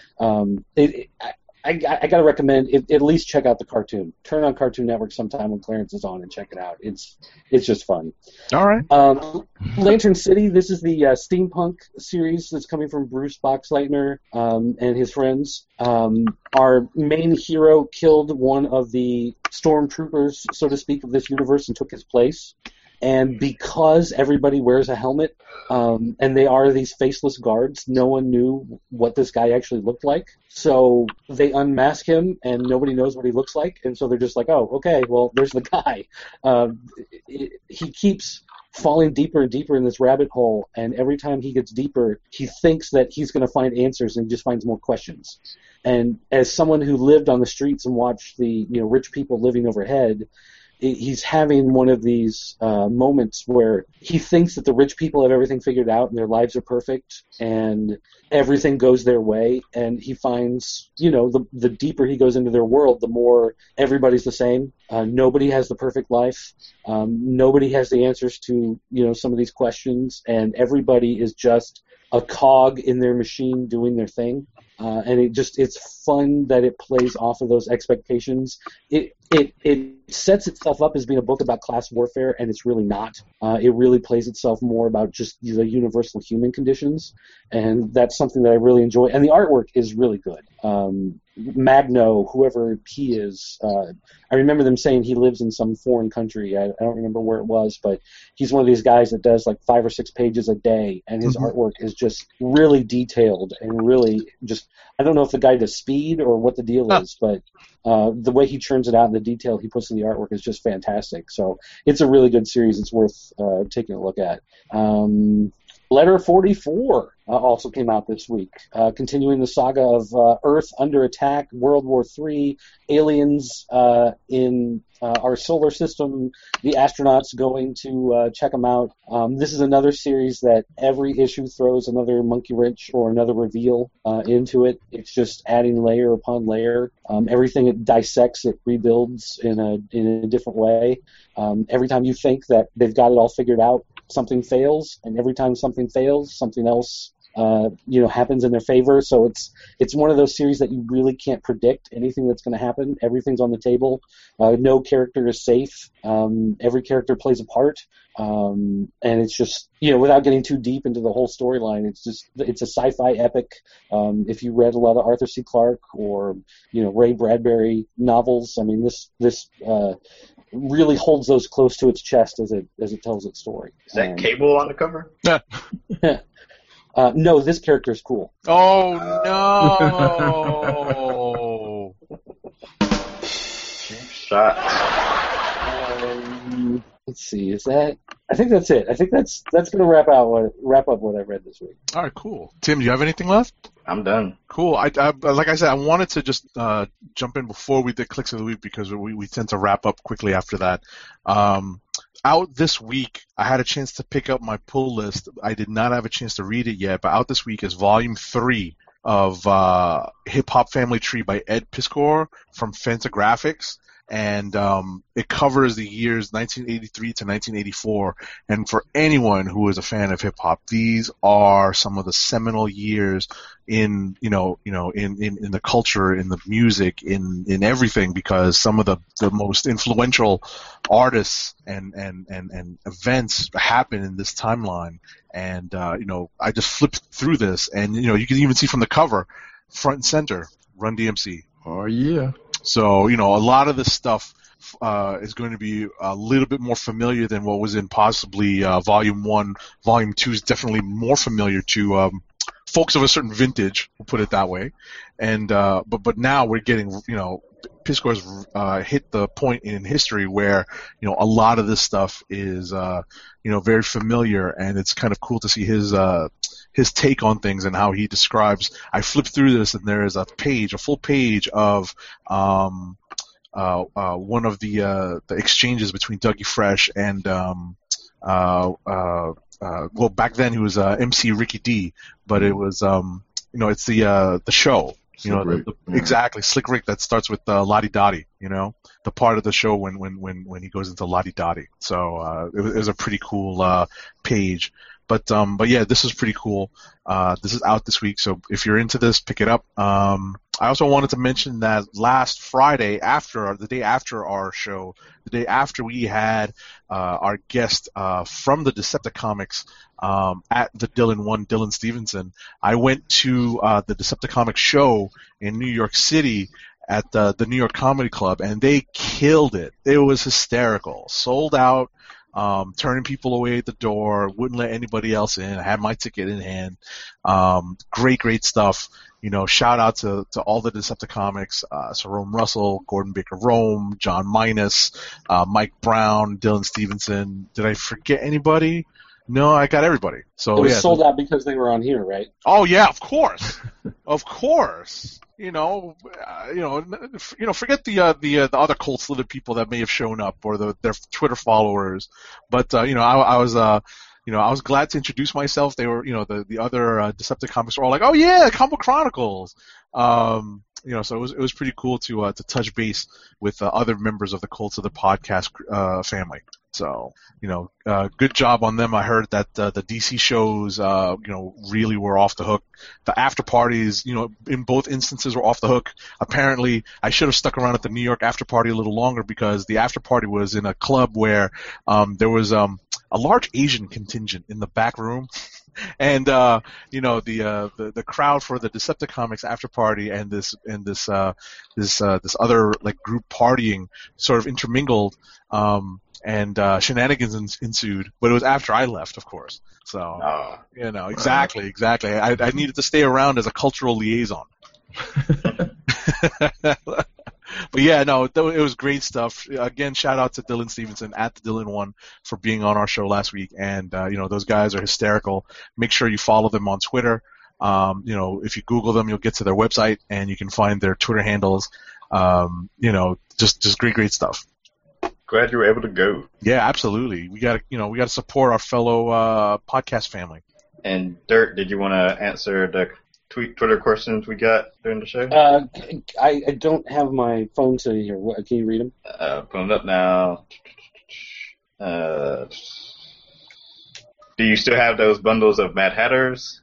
I got to recommend at least check out the cartoon. Turn on Cartoon Network sometime when Clarence is on and check it out. It's just fun. All right. Lantern City. This is the steampunk series that's coming from Bruce Boxleitner and his friends. Our main hero killed one of the stormtroopers, so to speak, of this universe and took his place. And because everybody wears a helmet, and they are these faceless guards, no one knew what this guy actually looked like. So they unmask him, and nobody knows what he looks like. And so they're just like, oh, okay, well, there's the guy. He keeps falling deeper and deeper in this rabbit hole, and every time he gets deeper, he thinks that he's going to find answers, and he just finds more questions. And as someone who lived on the streets and watched the rich people living overhead, he's having one of these moments where he thinks that the rich people have everything figured out and their lives are perfect and everything goes their way, and he finds, the deeper he goes into their world, the more everybody's the same. Nobody has the perfect life. Nobody has the answers to, some of these questions, and everybody is just a cog in their machine doing their thing. And it's fun that it plays off of those expectations. It sets itself up as being a book about class warfare, and it's really not. It really plays itself more about just the universal human conditions, and that's something that I really enjoy. And the artwork is really good. Magno, whoever he is. I remember them saying he lives in some foreign country. I don't remember where it was, but he's one of these guys that does like 5 or 6 pages a day, and his artwork is just really detailed and really just. I don't know if the guy does speed or what the deal is, but the way he churns it out and the detail he puts in the artwork is just fantastic. So it's a really good series. It's worth taking a look at. Letter 44 also came out this week, continuing the saga of Earth under attack, World War III, aliens in our solar system, the astronauts going to check them out. This is another series that every issue throws another monkey wrench or another reveal into it. It's just adding layer upon layer. Everything it dissects, it rebuilds in a different way. Every time you think that they've got it all figured out, something fails, and every time something fails, something else happens in their favor. So it's one of those series that you really can't predict anything that's going to happen. Everything's on the table. No character is safe. Every character plays a part, and it's just without getting too deep into the whole storyline, it's a sci-fi epic. If you read a lot of Arthur C. Clarke or Ray Bradbury novels, I mean this really holds those close to its chest as it tells its story. Is that Cable on the cover? No, this character is cool. Oh no! Cheap shots. Let's see. Is that? I think that's it. I think that's going to wrap up what I've read this week. All right, cool. Tim, do you have anything left? I'm done. Cool. I like I said, I wanted to just jump in before we did Clicks of the Week because we tend to wrap up quickly after that. Out this week, I had a chance to pick up my pull list. I did not have a chance to read it yet, but out this week is Volume 3 of Hip Hop Family Tree by Ed Piskor from Fantagraphics. And it covers the years 1983 to 1984. And for anyone who is a fan of hip hop, these are some of the seminal years in in the culture, in the music, in everything, because some of the most influential artists and events happen in this timeline. And I just flipped through this, and you can even see from the cover, front and center, Run DMC. Oh yeah. So, a lot of this stuff is going to be a little bit more familiar than what was in possibly Volume 1. Volume 2 is definitely more familiar to folks of a certain vintage, we'll put it that way. And but now we're getting, Piskor's hit the point in history where, a lot of this stuff is, very familiar, and it's kind of cool to see his take on things and how he describes. I flipped through this, and there is a full page of one of the exchanges between Dougie Fresh and back then he was MC Ricky D, but it was it's the show. Exactly, Slick Rick, that starts with Lottie Dottie, the part of the show when he goes into Lottie Dottie. So it was a pretty cool page. But yeah, this is pretty cool. This is out this week, so if you're into this, pick it up. I also wanted to mention that last Friday, the day after our show, the day after we had our guest from the Decepticomics at the Dylan Stevenson, I went to the Decepticomics show in New York City at the New York Comedy Club, and they killed it. It was hysterical. Sold out. Turning people away at the door, wouldn't let anybody else in. I had my ticket in hand. Great stuff. Shout out to all the Decepticomics, Jerome Russell, Gordon Baker Rome, John Minus, Mike Brown, Dylan Stevenson. Did I forget anybody? No, I got everybody. So it was sold out because they were on here, right? Oh yeah, of course, of course. Forget the other Cold Slither people that may have shown up or their Twitter followers, but I was glad to introduce myself. They were, the other Decepticomics were all like, oh yeah, Comic Chronicles. So it was pretty cool to touch base with other members of the Cold Slither podcast family. So, good job on them. I heard that the DC shows, really were off the hook. The after parties, in both instances were off the hook. Apparently, I should have stuck around at the New York after party a little longer because the after party was in a club where there was a large Asian contingent in the back room. And you know, the crowd for the Decepticomics after party and this other like group partying sort of intermingled, and shenanigans ensued. But it was after I left, of course. So you know, exactly. I needed to stay around as a cultural liaison. But yeah, no, it was great stuff. Again, shout out to Dylan Stevenson at the Dylan1 for being on our show last week. And you know, those guys are hysterical. Make sure you follow them on Twitter. You know, if you Google them, you'll get to their website and you can find their Twitter handles. You know, just great stuff. Glad you were able to go. Yeah, absolutely. We got to support our fellow podcast family. And Dirk, did you want to answer the Twitter questions we got during the show? I don't have my phone sitting here. Can you read them? Pulling it up now. Do you still have those bundles of Mad Hatters?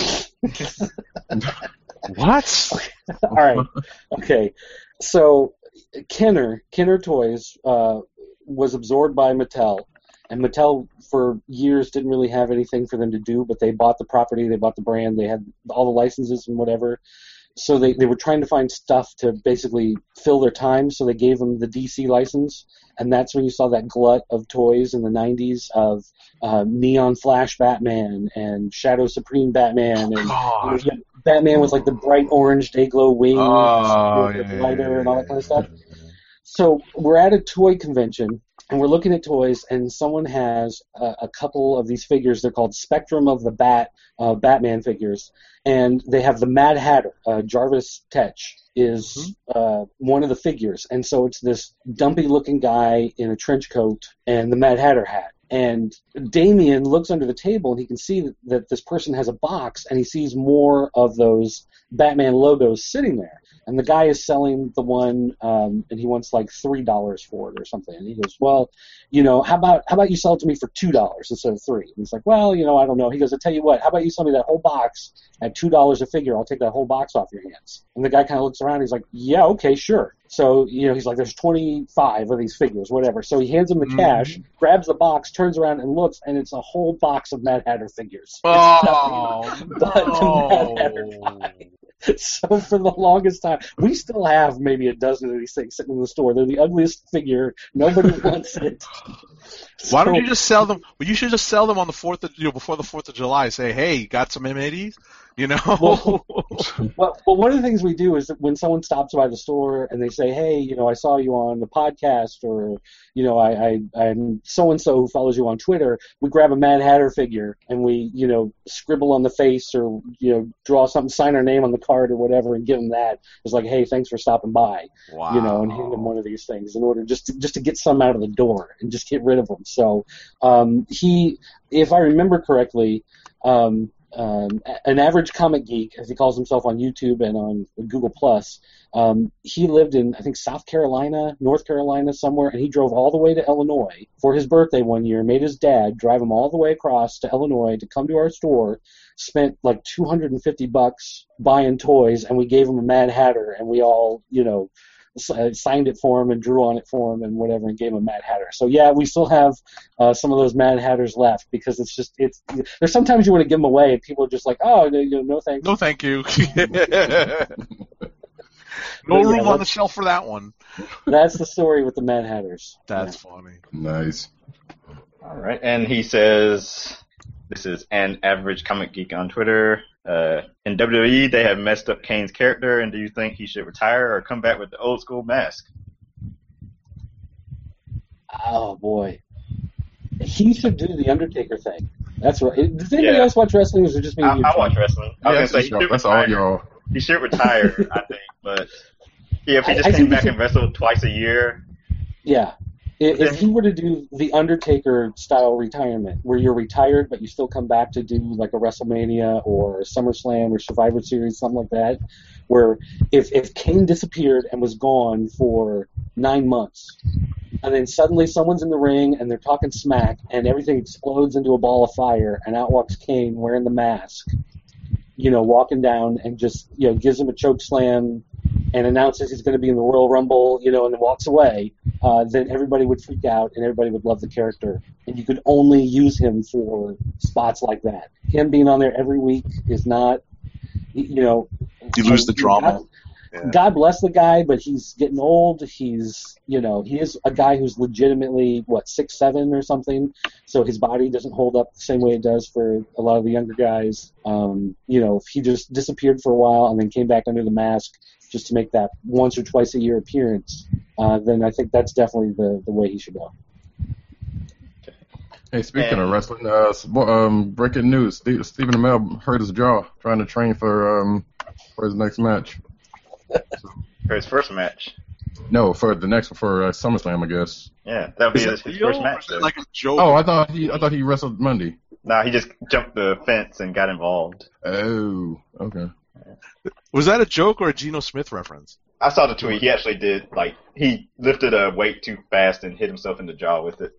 What? All right. Okay. So Kenner Toys was absorbed by Mattel, and Mattel for years didn't really have anything for them to do, but they bought the property, they bought the brand, they had all the licenses and whatever. So they were trying to find stuff to basically fill their time, so they gave them the DC license, and that's when you saw that glut of toys in the 90s of Neon Flash Batman and Shadow Supreme Batman, and Batman with like the bright orange day-glow wings, lighter and all that kind of stuff. So we're at a toy convention, and we're looking at toys, and someone has a couple of these figures. They're called Spectrum of the Batman figures, and they have the Mad Hatter. Jarvis Tetch is one of the figures, and so it's this dumpy-looking guy in a trench coat and the Mad Hatter hat. And Damien looks under the table, and he can see that this person has a box, and he sees more of those Batman logos sitting there. And the guy is selling the one, and he wants like $3 for it or something. And he goes, well, you know, how about you sell it to me for $2 instead of $3? And he's like, well, you know, I don't know. He goes, I'll tell you what, how about you sell me that whole box at $2 a figure? I'll take that whole box off your hands. And the guy kind of looks around. And he's like, yeah, okay, sure. So, you know, he's like, there's 25 of these figures, whatever. So he hands him the cash, grabs the box, turns around and looks, and it's a whole box of Mad Hatter figures. Oh, but the Mad Hatter guy. So for the longest time, we still have maybe a dozen of these things sitting in the store. They're the ugliest figure. Nobody wants it. Why don't you just sell them? Well, you should just sell them on the 4th of, before the 4th of July. Say, hey, got some M80s? You know? Well, one of the things we do is that when someone stops by the store and they say, hey, you know, I saw you on the podcast, or, you know, I'm so-and-so who follows you on Twitter, we grab a Mad Hatter figure and we, you know, scribble on the face or, you know, draw something, sign our name on the card or whatever and give them that. It's like, hey, thanks for stopping by. Wow. You know, and hand them one of these things in order just to get some out of the door and just get rid of them. So he, if I remember correctly, an average comic geek, as he calls himself on YouTube and on Google+, he lived in, I think, South Carolina, North Carolina, somewhere, and he drove all the way to Illinois for his birthday one year, made his dad drive him all the way across to Illinois to come to our store, spent like $250 buying toys, and we gave him a Mad Hatter, and we all, you know, signed it for him and drew on it for him and whatever and gave him a Mad Hatter. So yeah, we still have some of those Mad Hatters left because there's sometimes you want to give them away and people are just like, oh, no thanks. No thank you. No room on the shelf for that one. That's the story with the Mad Hatters. That's funny. Nice. All right, and he says, this is an average comic geek on Twitter. In WWE, they have messed up Kane's character, and do you think he should retire or come back with the old school mask? Oh, boy. He should do the Undertaker thing. That's right. Does anybody else watch wrestling, or is it just me? I watch wrestling. I was going to say, that's all y'all. He should retire, I think, but yeah, if he just came back and wrestled twice a year. Yeah. If he were to do the Undertaker-style retirement, where you're retired but you still come back to do like a WrestleMania or SummerSlam or Survivor Series, something like that, where if Kane disappeared and was gone for 9 months, and then suddenly someone's in the ring and they're talking smack and everything explodes into a ball of fire and out walks Kane wearing the mask, you know, walking down and just, you know, gives him a choke slam and announces he's going to be in the Royal Rumble, you know, and then walks away. then everybody would freak out and everybody would love the character. And you could only use him for spots like that. Him being on there every week is not, You lose the drama. God bless the guy, but he's getting old. He's, he is a guy who's legitimately, 6'7" or something, so his body doesn't hold up the same way it does for a lot of the younger guys. If he just disappeared for a while and then came back under the mask just to make that once or twice a year appearance, then I think that's definitely the way he should go. Hey, speaking of wrestling, breaking news: Stephen Amell hurt his jaw trying to train for his next match. For his first match. No, for SummerSlam, I guess. Yeah, that would be his first match. Though. Like a joke. Oh, I thought he wrestled Monday. Nah, he just jumped the fence and got involved. Oh, okay. Was that a joke or a Geno Smith reference? I saw the tweet. He actually did, he lifted a weight too fast and hit himself in the jaw with it.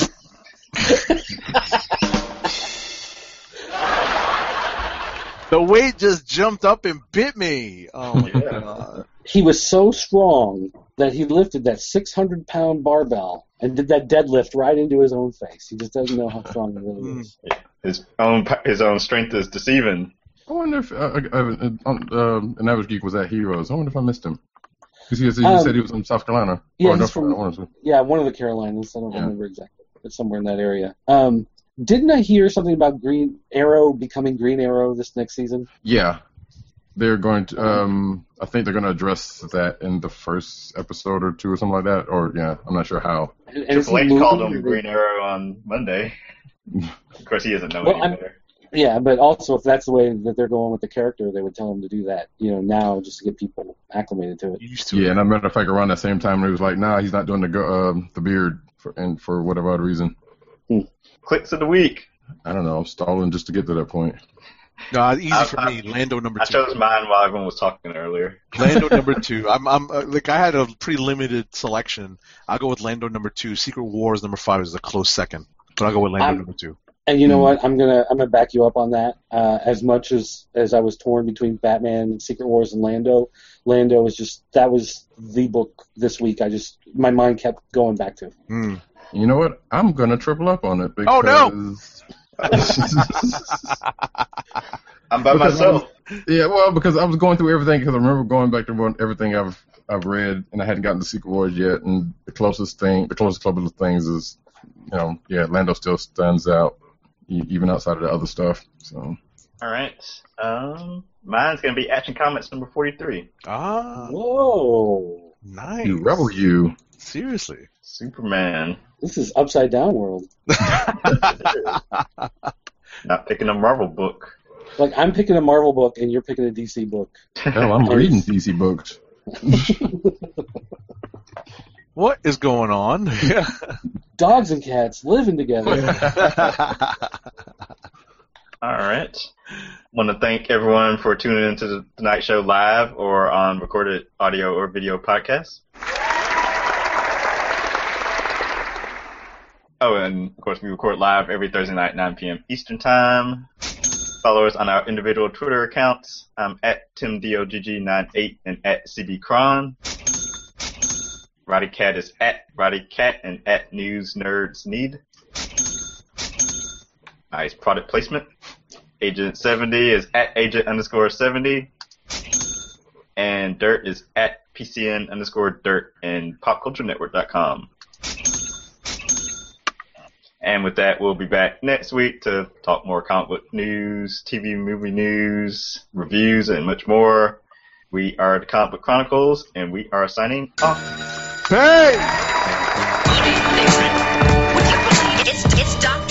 The weight just jumped up and bit me. Oh, my God. He was so strong that he lifted that 600-pound barbell and did that deadlift right into his own face. He just doesn't know how strong he really is. His own strength is deceiving. I wonder if an Average Geek was at Heroes. I wonder if I missed him. Because you said he was in South Carolina. Yeah, he's from one of the Carolinas. I don't remember exactly, but somewhere in that area. Didn't I hear something about Green Arrow becoming Green Arrow this next season? Yeah. They're going to, I think they're going to address that in the first episode or two or something like that. Or, yeah, I'm not sure how. And Triple H called him Green Arrow on Monday. Of course, he doesn't know any better. Yeah, but also if that's the way that they're going with the character, they would tell him to do that, now just to get people acclimated to it. Yeah, and as a matter of fact, around that same time, he was like, nah, he's not doing the beard for whatever other reason. Clicks of the week. I don't know. I'm stalling just to get to that point. No, easy for me. Lando number 2. I chose mine while everyone was talking earlier. Lando number 2. I had a pretty limited selection. I'll go with Lando number 2. Secret Wars number 5 is a close second, but I'll go with Lando number 2. And you know what? I'm gonna back you up on that. As much as I was torn between Batman, Secret Wars, and Lando was that was the book this week. My mind kept going back to. You know what? I'm gonna triple up on it because. Oh no! I'm by myself. Because I was going through everything. Because I remember going back to everything I've read, and I hadn't gotten to Secret Wars yet. And the closest couple of things is, Lando still stands out, even outside of the other stuff. So. All right. Mine's gonna be Action Comics number 43. Ah. Whoa. Nice. You rebel, you. Seriously. Superman. This is upside down world. Not picking a Marvel book. I'm picking a Marvel book and you're picking a DC book. Hell, I'm reading DC books. What is going on? Dogs and cats living together. All right. Want to thank everyone for tuning into the Tonight Show live or on recorded audio or video podcasts. Oh, and of course we record live every Thursday night at 9 p.m. Eastern Time. Follow us on our individual Twitter accounts. I'm at TimDOGG98 and at CBCron. Roddy Cat is at Roddy Cat and at News Nerds Need. Nice product placement. Agent 70 is at Agent_70. And Dirt is at PCN_Dirt and PopCultureNetwork.com. And with that, we'll be back next week to talk more comic book news, TV movie news, reviews, and much more. We are the Comic Book Chronicles, and we are signing off. Hey! Good evening, Rick. Would you believe it's Doc